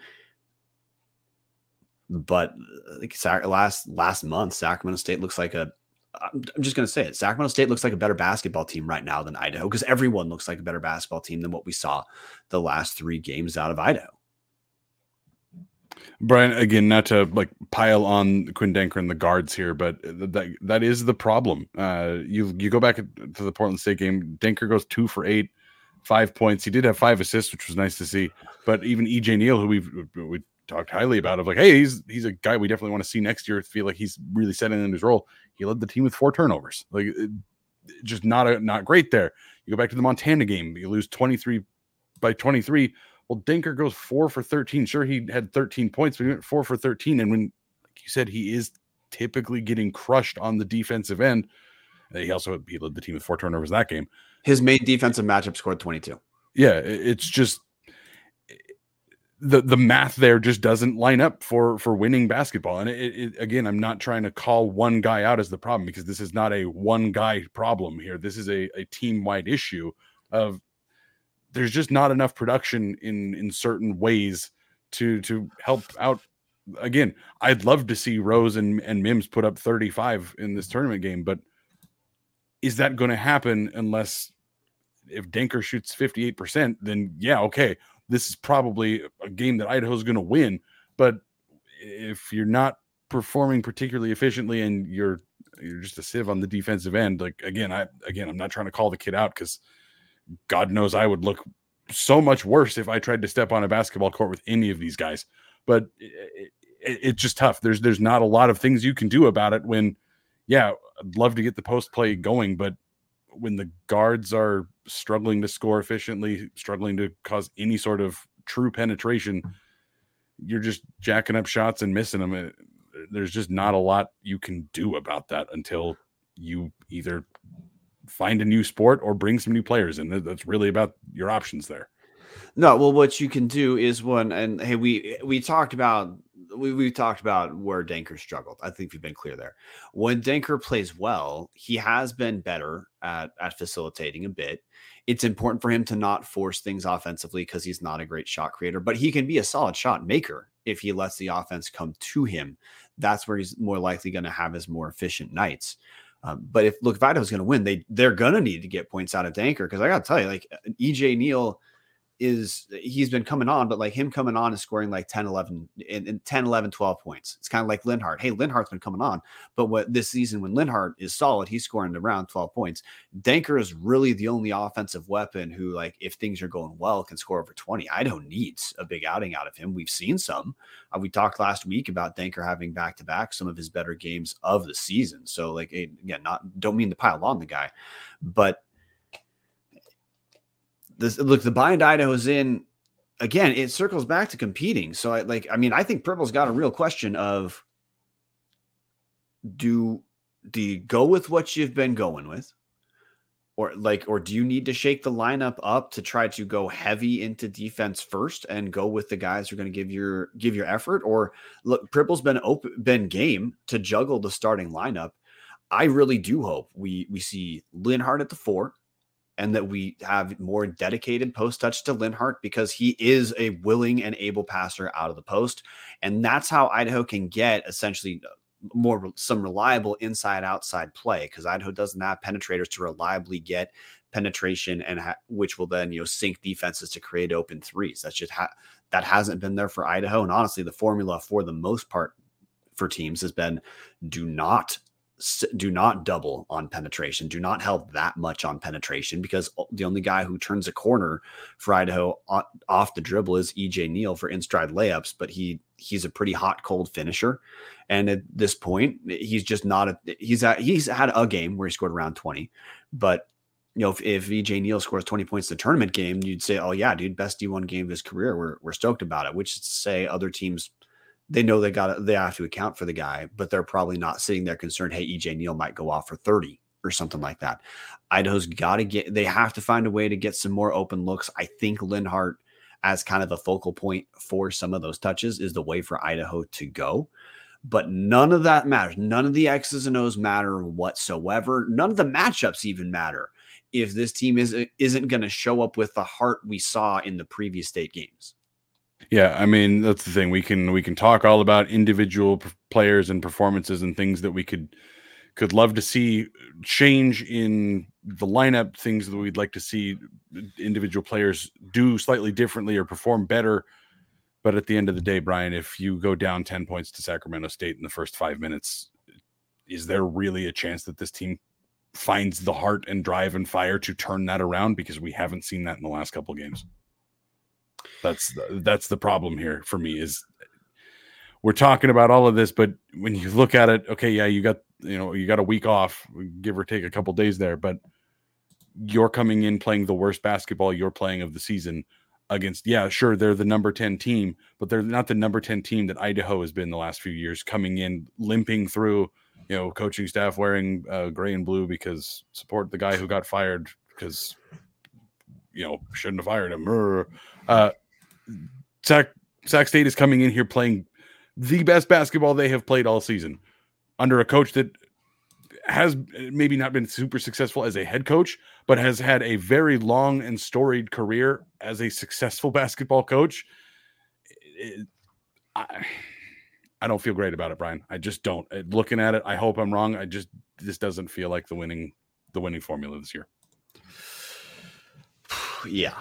But last month, Sacramento State looks like I'm just going to say it. Sacramento State looks like a better basketball team right now than Idaho, because everyone looks like a better basketball team than what we saw the last 3 games out of Idaho. Brian, again, not to like pile on Quinn Danker and the guards here, but that is the problem. You go back to the Portland State game, Danker goes 2 for 8, 5 points. He did have 5 assists, which was nice to see. But even EJ Neal, who we talked highly about, of like, hey, he's a guy we definitely want to see next year. Feel like he's really setting in his role. He led the team with 4 turnovers. Like, just not great there. You go back to the Montana game, you lose 23 by 23. Well, Danker goes 4 for 13. Sure, he had 13 points, but he went 4 for 13. And when, like you said, he is typically getting crushed on the defensive end. He led the team with 4 turnovers in that game. His main defensive matchup scored 22. Yeah, it's just the math there just doesn't line up for winning basketball. And it again, I'm not trying to call one guy out as the problem, because this is not a one guy problem here. This is a team-wide issue of there's just not enough production in certain ways to help out. Again, I'd love to see Rose and Mims put up 35 in this tournament game, but is that going to happen unless if Danker shoots 58%, then yeah, okay, this is probably a game that Idaho's going to win. But if you're not performing particularly efficiently and you're just a sieve on the defensive end, like I'm not trying to call the kid out, because God knows I would look so much worse if I tried to step on a basketball court with any of these guys. But it's just tough. There's not a lot of things you can do about it when, yeah, I'd love to get the post play going, but when the guards are struggling to score efficiently, struggling to cause any sort of true penetration, you're just jacking up shots and missing them. There's just not a lot you can do about that until you either find a new sport or bring some new players in. That's really about your options there. No, well, what you can do is and hey, we talked about we talked about where Denker struggled. I think we've been clear there. When Denker plays well, he has been better at facilitating a bit. It's important for him to not force things offensively because he's not a great shot creator, but he can be a solid shot maker if he lets the offense come to him. That's where he's more likely going to have his more efficient nights. But if Idaho's going to win, they're going to need to get points out of Denker, because I got to tell you, like, EJ Neal he's been coming on, but like him coming on is scoring like 10, 11, 12 points. It's kind of like Linhart. Hey, Linhart's been coming on, but what this season when Linhart is solid, he's scoring around 12 points. Denker is really the only offensive weapon who, like, if things are going well, can score over 20. Idaho needs a big outing out of him. We've seen some. We talked last week about Denker having back-to-back some of his better games of the season. So, like, again, don't mean to pile on the guy, but the bind Idaho's in, again, it circles back to competing. So I think Purple's got a real question of, do you go with what you've been going with, or do you need to shake the lineup up to try to go heavy into defense first and go with the guys who are going to give your effort? Or look, Purple's been game to juggle the starting lineup. I really do hope we see Linhart at the 4, and that we have more dedicated post touch to Linhart, because he is a willing and able passer out of the post. And that's how Idaho can get essentially some reliable inside outside play, because Idaho doesn't have penetrators to reliably get penetration, and which will then, sink defenses to create open threes. That's just that hasn't been there for Idaho. And honestly, the formula for the most part for teams has been do not double on penetration. Do not help that much on penetration, because the only guy who turns a corner for Idaho off the dribble is EJ Neal for in-stride layups, but he's a pretty hot, cold finisher. And at this point, he's just not he's had a game where he scored around 20, but if EJ Neal scores 20 points in the tournament game, you'd say, oh yeah, dude, best D1 game of his career. We're stoked about it, which is to say other teams, they know they have to account for the guy, but they're probably not sitting there concerned, hey, EJ Neal might go off for 30 or something like that. Idaho's they have to find a way to get some more open looks. I think Linhart as kind of a focal point for some of those touches is the way for Idaho to go. But none of that matters. None of the X's and O's matter whatsoever. None of the matchups even matter if this team isn't going to show up with the heart we saw in the previous state games. Yeah, I mean, that's the thing. We can talk all about individual players and performances and things that we could love to see change in the lineup, things that we'd like to see individual players do slightly differently or perform better. But at the end of the day, Brian, if you go down 10 points to Sacramento State in the first 5 minutes, is there really a chance that this team finds the heart and drive and fire to turn that around? Because we haven't seen that in the last couple of games. That's the problem here for me, is we're talking about all of this, but when you look at it, okay, yeah, you got a week off, give or take a couple days there, but you're coming in playing the worst basketball you're playing of the season against, yeah, sure, they're the number 10 team, but they're not the number 10 team that Idaho has been the last few years, coming in, limping through, coaching staff wearing gray and blue because support the guy who got fired because, shouldn't have fired him. Sac State is coming in here playing the best basketball they have played all season under a coach that has maybe not been super successful as a head coach, but has had a very long and storied career as a successful basketball coach. I don't feel great about it, Brian. I just don't. Looking at it, I hope I'm wrong. This doesn't feel like the winning formula this year. Yeah.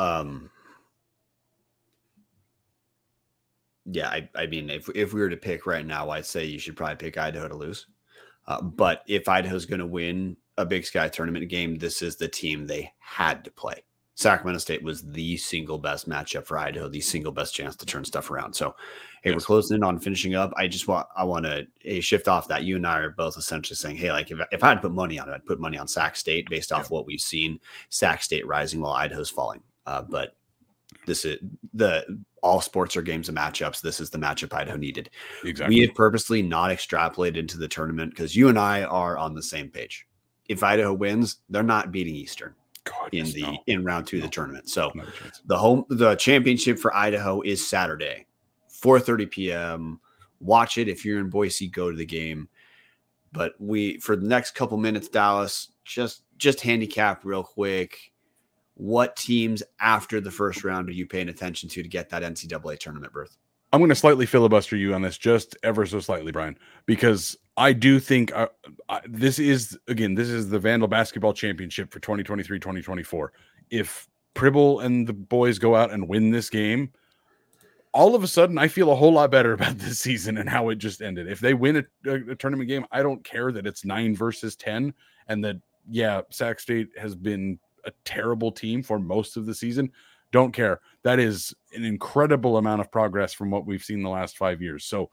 Yeah, I mean, if we were to pick right now, I'd say you should probably pick Idaho to lose. But if Idaho's going to win a Big Sky tournament game, this is the team they had to play. Sacramento State was the single best matchup for Idaho, the single best chance to turn stuff around. So, hey, Yes. we're closing in on finishing up. I want to shift off that. You and I are both essentially saying, hey, like if I had to put money on it, I'd put money on Sac State based off what we've seen. Sac State rising while Idaho's falling. But this is all sports are games of matchups. This is the matchup Idaho needed. Exactly. We have purposely not extrapolated into the tournament because you and I are on the same page. If Idaho wins, they're not beating Eastern in round 2 of the tournament. So the championship for Idaho is Saturday, 4:30 p.m. Watch it. If you're in Boise, go to the game. But for the next couple minutes, Dallas, just handicap real quick. What teams after the first round are you paying attention to get that NCAA tournament berth? I'm going to slightly filibuster you on this, just ever so slightly, Brian, because I do think this is the Vandal Basketball Championship for 2023-2024. If Pribble and the boys go out and win this game, all of a sudden I feel a whole lot better about this season and how it just ended. If they win a tournament game, I don't care that it's 9 versus 10 and that, Sac State has been a terrible team for most of the season. Don't care. That is an incredible amount of progress from what we've seen the last 5 years. So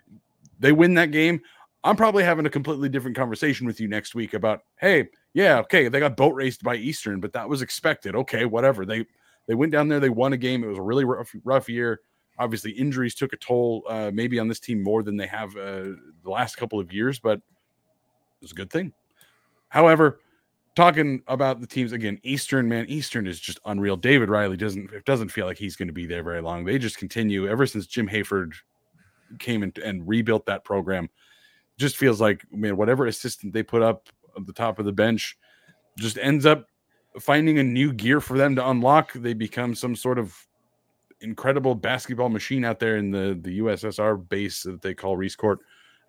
they win that game. I'm probably having a completely different conversation with you next week about, hey, they got boat raced by Eastern, but that was expected. Okay, whatever. They went down there. They won a game. It was a really rough year. Obviously, injuries took a toll maybe on this team more than they have the last couple of years, but it was a good thing. However, talking about the teams again, Eastern is just unreal. David Riley doesn't feel like he's going to be there very long. They just continue ever since Jim Hayford came in and rebuilt that program. Just feels like, whatever assistant they put up at the top of the bench just ends up finding a new gear for them to unlock. They become some sort of incredible basketball machine out there in the USSR base that they call Reese Court.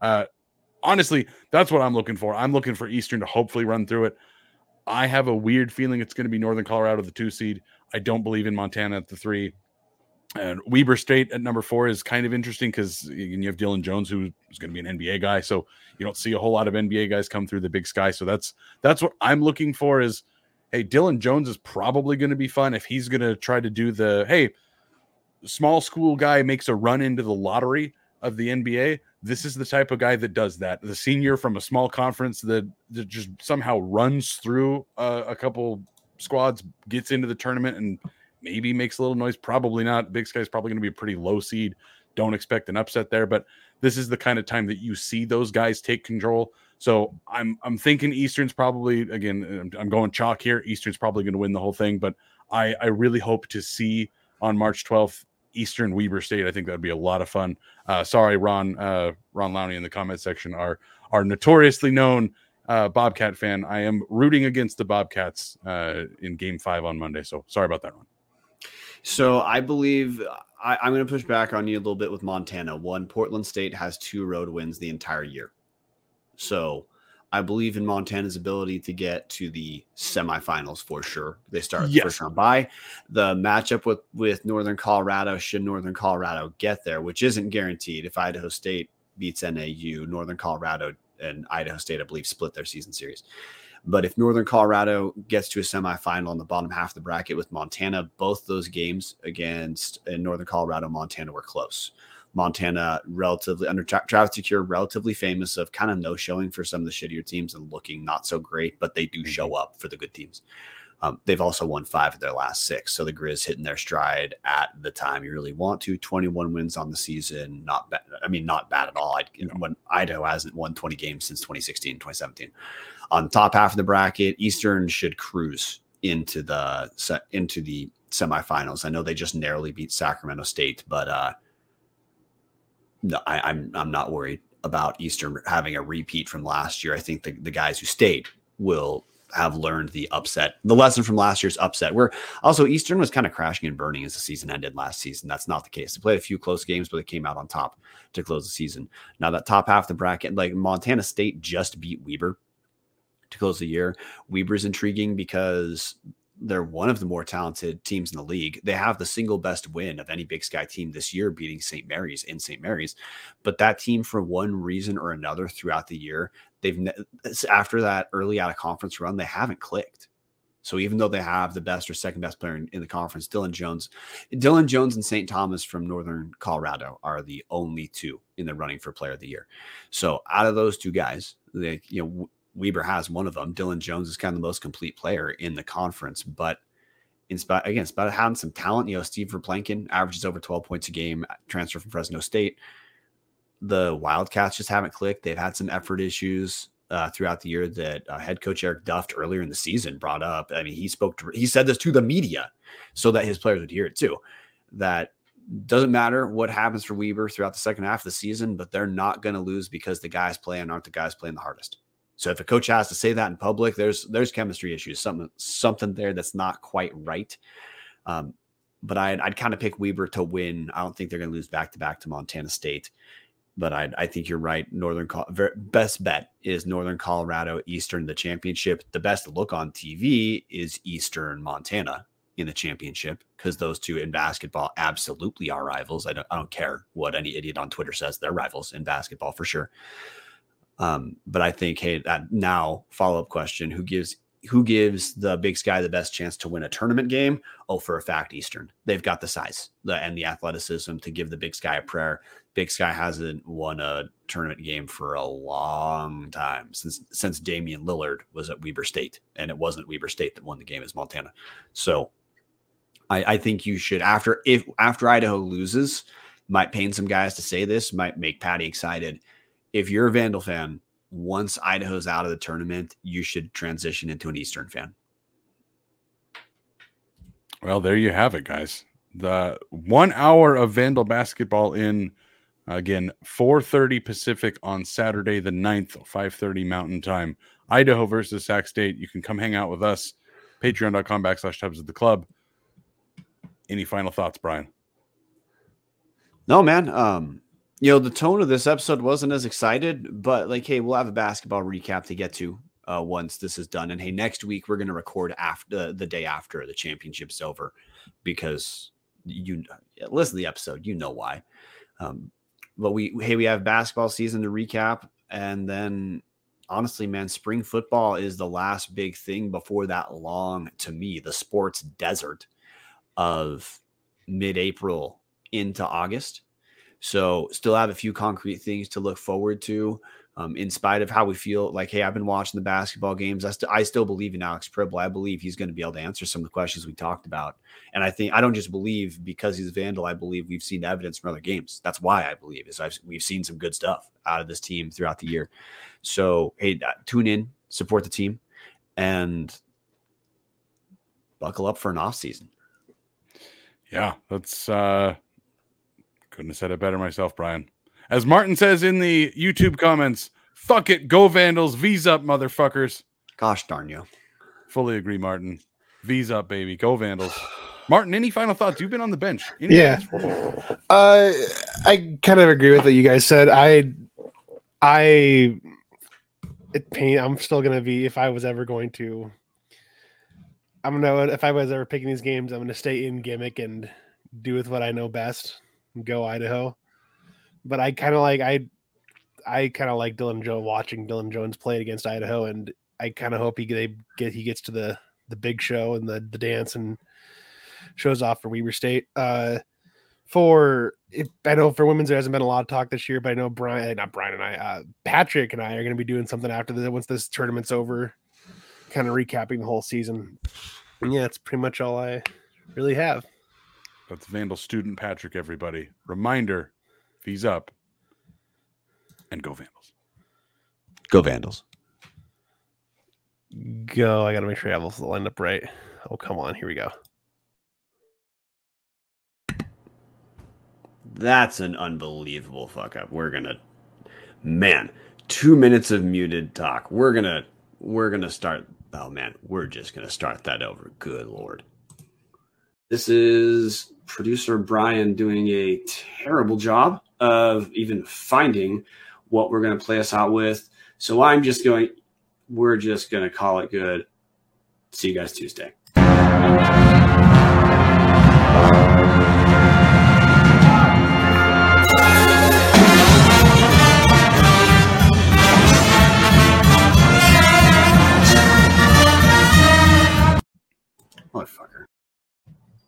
Honestly, that's what I'm looking for. I'm looking for Eastern to hopefully run through it. I have a weird feeling it's going to be Northern Colorado, the 2 seed. I don't believe in Montana at the 3. And Weber State at number 4 is kind of interesting because you have Dylan Jones, who's going to be an NBA guy. So you don't see a whole lot of NBA guys come through the Big Sky. So that's what I'm looking for is, hey, Dylan Jones is probably going to be fun if he's going to try to do small school guy makes a run into the lottery of the NBA. This is the type of guy that does that. The senior from a small conference that just somehow runs through a couple squads, gets into the tournament, and maybe makes a little noise. Probably not. Big Sky is probably going to be a pretty low seed. Don't expect an upset there, but this is the kind of time that you see those guys take control. So I'm thinking Eastern's probably, again, I'm going chalk here. Eastern's probably going to win the whole thing, but I really hope to see on March 12th Eastern Weber State. I think that'd be a lot of fun. Sorry, Ron Lowney in the comment section, our notoriously known Bobcat fan. I am rooting against the Bobcats in Game 5 on Monday. So sorry about that, Ron. So I believe I'm going to push back on you a little bit with Montana. One, Portland State has 2 road wins the entire year. So I believe in Montana's ability to get to the semifinals for sure. They start the first round bye. The matchup with Northern Colorado, should Northern Colorado get there, which isn't guaranteed. If Idaho State beats NAU, Northern Colorado and Idaho State, I believe, split their season series. But if Northern Colorado gets to a semifinal in the bottom half of the bracket with Montana, both those games against Northern Colorado, Montana were close. Montana, relatively under Travis DeCuire, relatively famous of kind of no showing for some of the shittier teams and looking not so great, but they do show up for the good teams. They've also won 5 of their last 6. So the Grizz hitting their stride at the time you really want to. 21 wins on the season. Not bad. I mean, not bad at all. When Idaho hasn't won 20 games since 2016, 2017. On the top half of the bracket, Eastern should cruise into the semifinals. I know they just narrowly beat Sacramento State, but no, I'm not worried about Eastern having a repeat from last year. I think the guys who stayed will have learned the lesson from last year's upset, where also Eastern was kind of crashing and burning as the season ended last season. That's not the case. They played a few close games, but they came out on top to close the season. Now that top half of the bracket, like Montana State just beat Weber to close the year. Weber's intriguing because they're one of the more talented teams in the league. They have the single best win of any Big Sky team this year, beating St. Mary's in St. Mary's. But that team, for one reason or another throughout the year, after that early out of conference run, they haven't clicked. So even though they have the best or second best player in the conference, Dylan Jones and St. Thomas from Northern Colorado are the only two in the running for player of the year. So out of those two guys, Weber has one of them. Dylan Jones is kind of the most complete player in the conference, but in spite of having some talent, Steve Verplanken averages over 12 points a game, transfer from Fresno State. The Wildcats just haven't clicked. They've had some effort issues throughout the year that head coach Eric Duft earlier in the season brought up. I mean, he said this to the media so that his players would hear it too. That doesn't matter what happens for Weber throughout the second half of the season, but they're not going to lose because the guys playing aren't the guys playing the hardest. So if a coach has to say that in public, there's chemistry issues, something there that's not quite right. But I'd kind of pick Weber to win. I don't think they're going to lose back-to-back to Montana State. But I think you're right. Best bet is Northern Colorado, Eastern, the championship. The best look on TV is Eastern Montana in the championship, because those two in basketball absolutely are rivals. I don't care what any idiot on Twitter says. They're rivals in basketball for sure. But I think, that now follow-up question, who gives the Big Sky the best chance to win a tournament game? Oh, for a fact, Eastern. They've got the size and the athleticism to give the Big Sky a prayer. Big Sky hasn't won a tournament game for a long time, since Damian Lillard was at Weber State, and it wasn't Weber State that won the game, as Montana. So I think you should, after Idaho loses, might pain some guys to say this, might make Patty excited. If you're a Vandal fan, once Idaho's out of the tournament, you should transition into an Eastern fan. Well, there you have it, guys. The 1 hour of Vandal basketball in, again, 4:30 Pacific on Saturday the 9th, 5:30 Mountain Time. Idaho versus Sac State. You can come hang out with us. Patreon.com/Tubs of the Club. Any final thoughts, Brian? No, man. The tone of this episode wasn't as excited, but we'll have a basketball recap to get to once this is done. And next week we're going to record after the day after the championship's over, because listen to the episode, why. But we have basketball season to recap, and then honestly, man, spring football is the last big thing before that long, to me, the sports desert of mid-April into August. So still have a few concrete things to look forward to, in spite of how we feel. I've been watching the basketball games. I still believe in Alex Pribble. I believe he's going to be able to answer some of the questions we talked about. And I don't just believe because he's a Vandal. I believe we've seen evidence from other games. That's why I believe we've seen some good stuff out of this team throughout the year. So, tune in, support the team, and buckle up for an off season. Yeah, that's couldn't have said it better myself, Brian. As Martin says in the YouTube comments, fuck it, go Vandals, V's up, motherfuckers. Gosh darn you. Fully agree, Martin. V's up, baby. Go Vandals. Martin, any final thoughts? You've been on the bench. Yeah. I kind of agree with what you guys said. I'm still going to be, if I was ever picking these games, I'm going to stay in gimmick and do with what I know best. Go Idaho. But I kind of like Dylan Jones, watching Dylan Jones play against Idaho, and I kind of hope he gets to the big show and the dance and shows off for Weber State. I know for women's there hasn't been a lot of talk this year, but I know Patrick and I are going to be doing something after this once this tournament's over, kind of recapping the whole season. And yeah, that's pretty much all I really have. That's Vandal student Patrick, everybody. Reminder, V's up. And go Vandals. Go Vandals. Go. I got to make sure I have the lineup right. Oh, come on. Here we go. That's an unbelievable fuck up. 2 minutes of muted talk. We're gonna start. Oh man, we're just gonna start that over. Good Lord. This is producer Brian doing a terrible job of even finding what we're going to play us out with. So we're just going to call it good. See you guys Tuesday.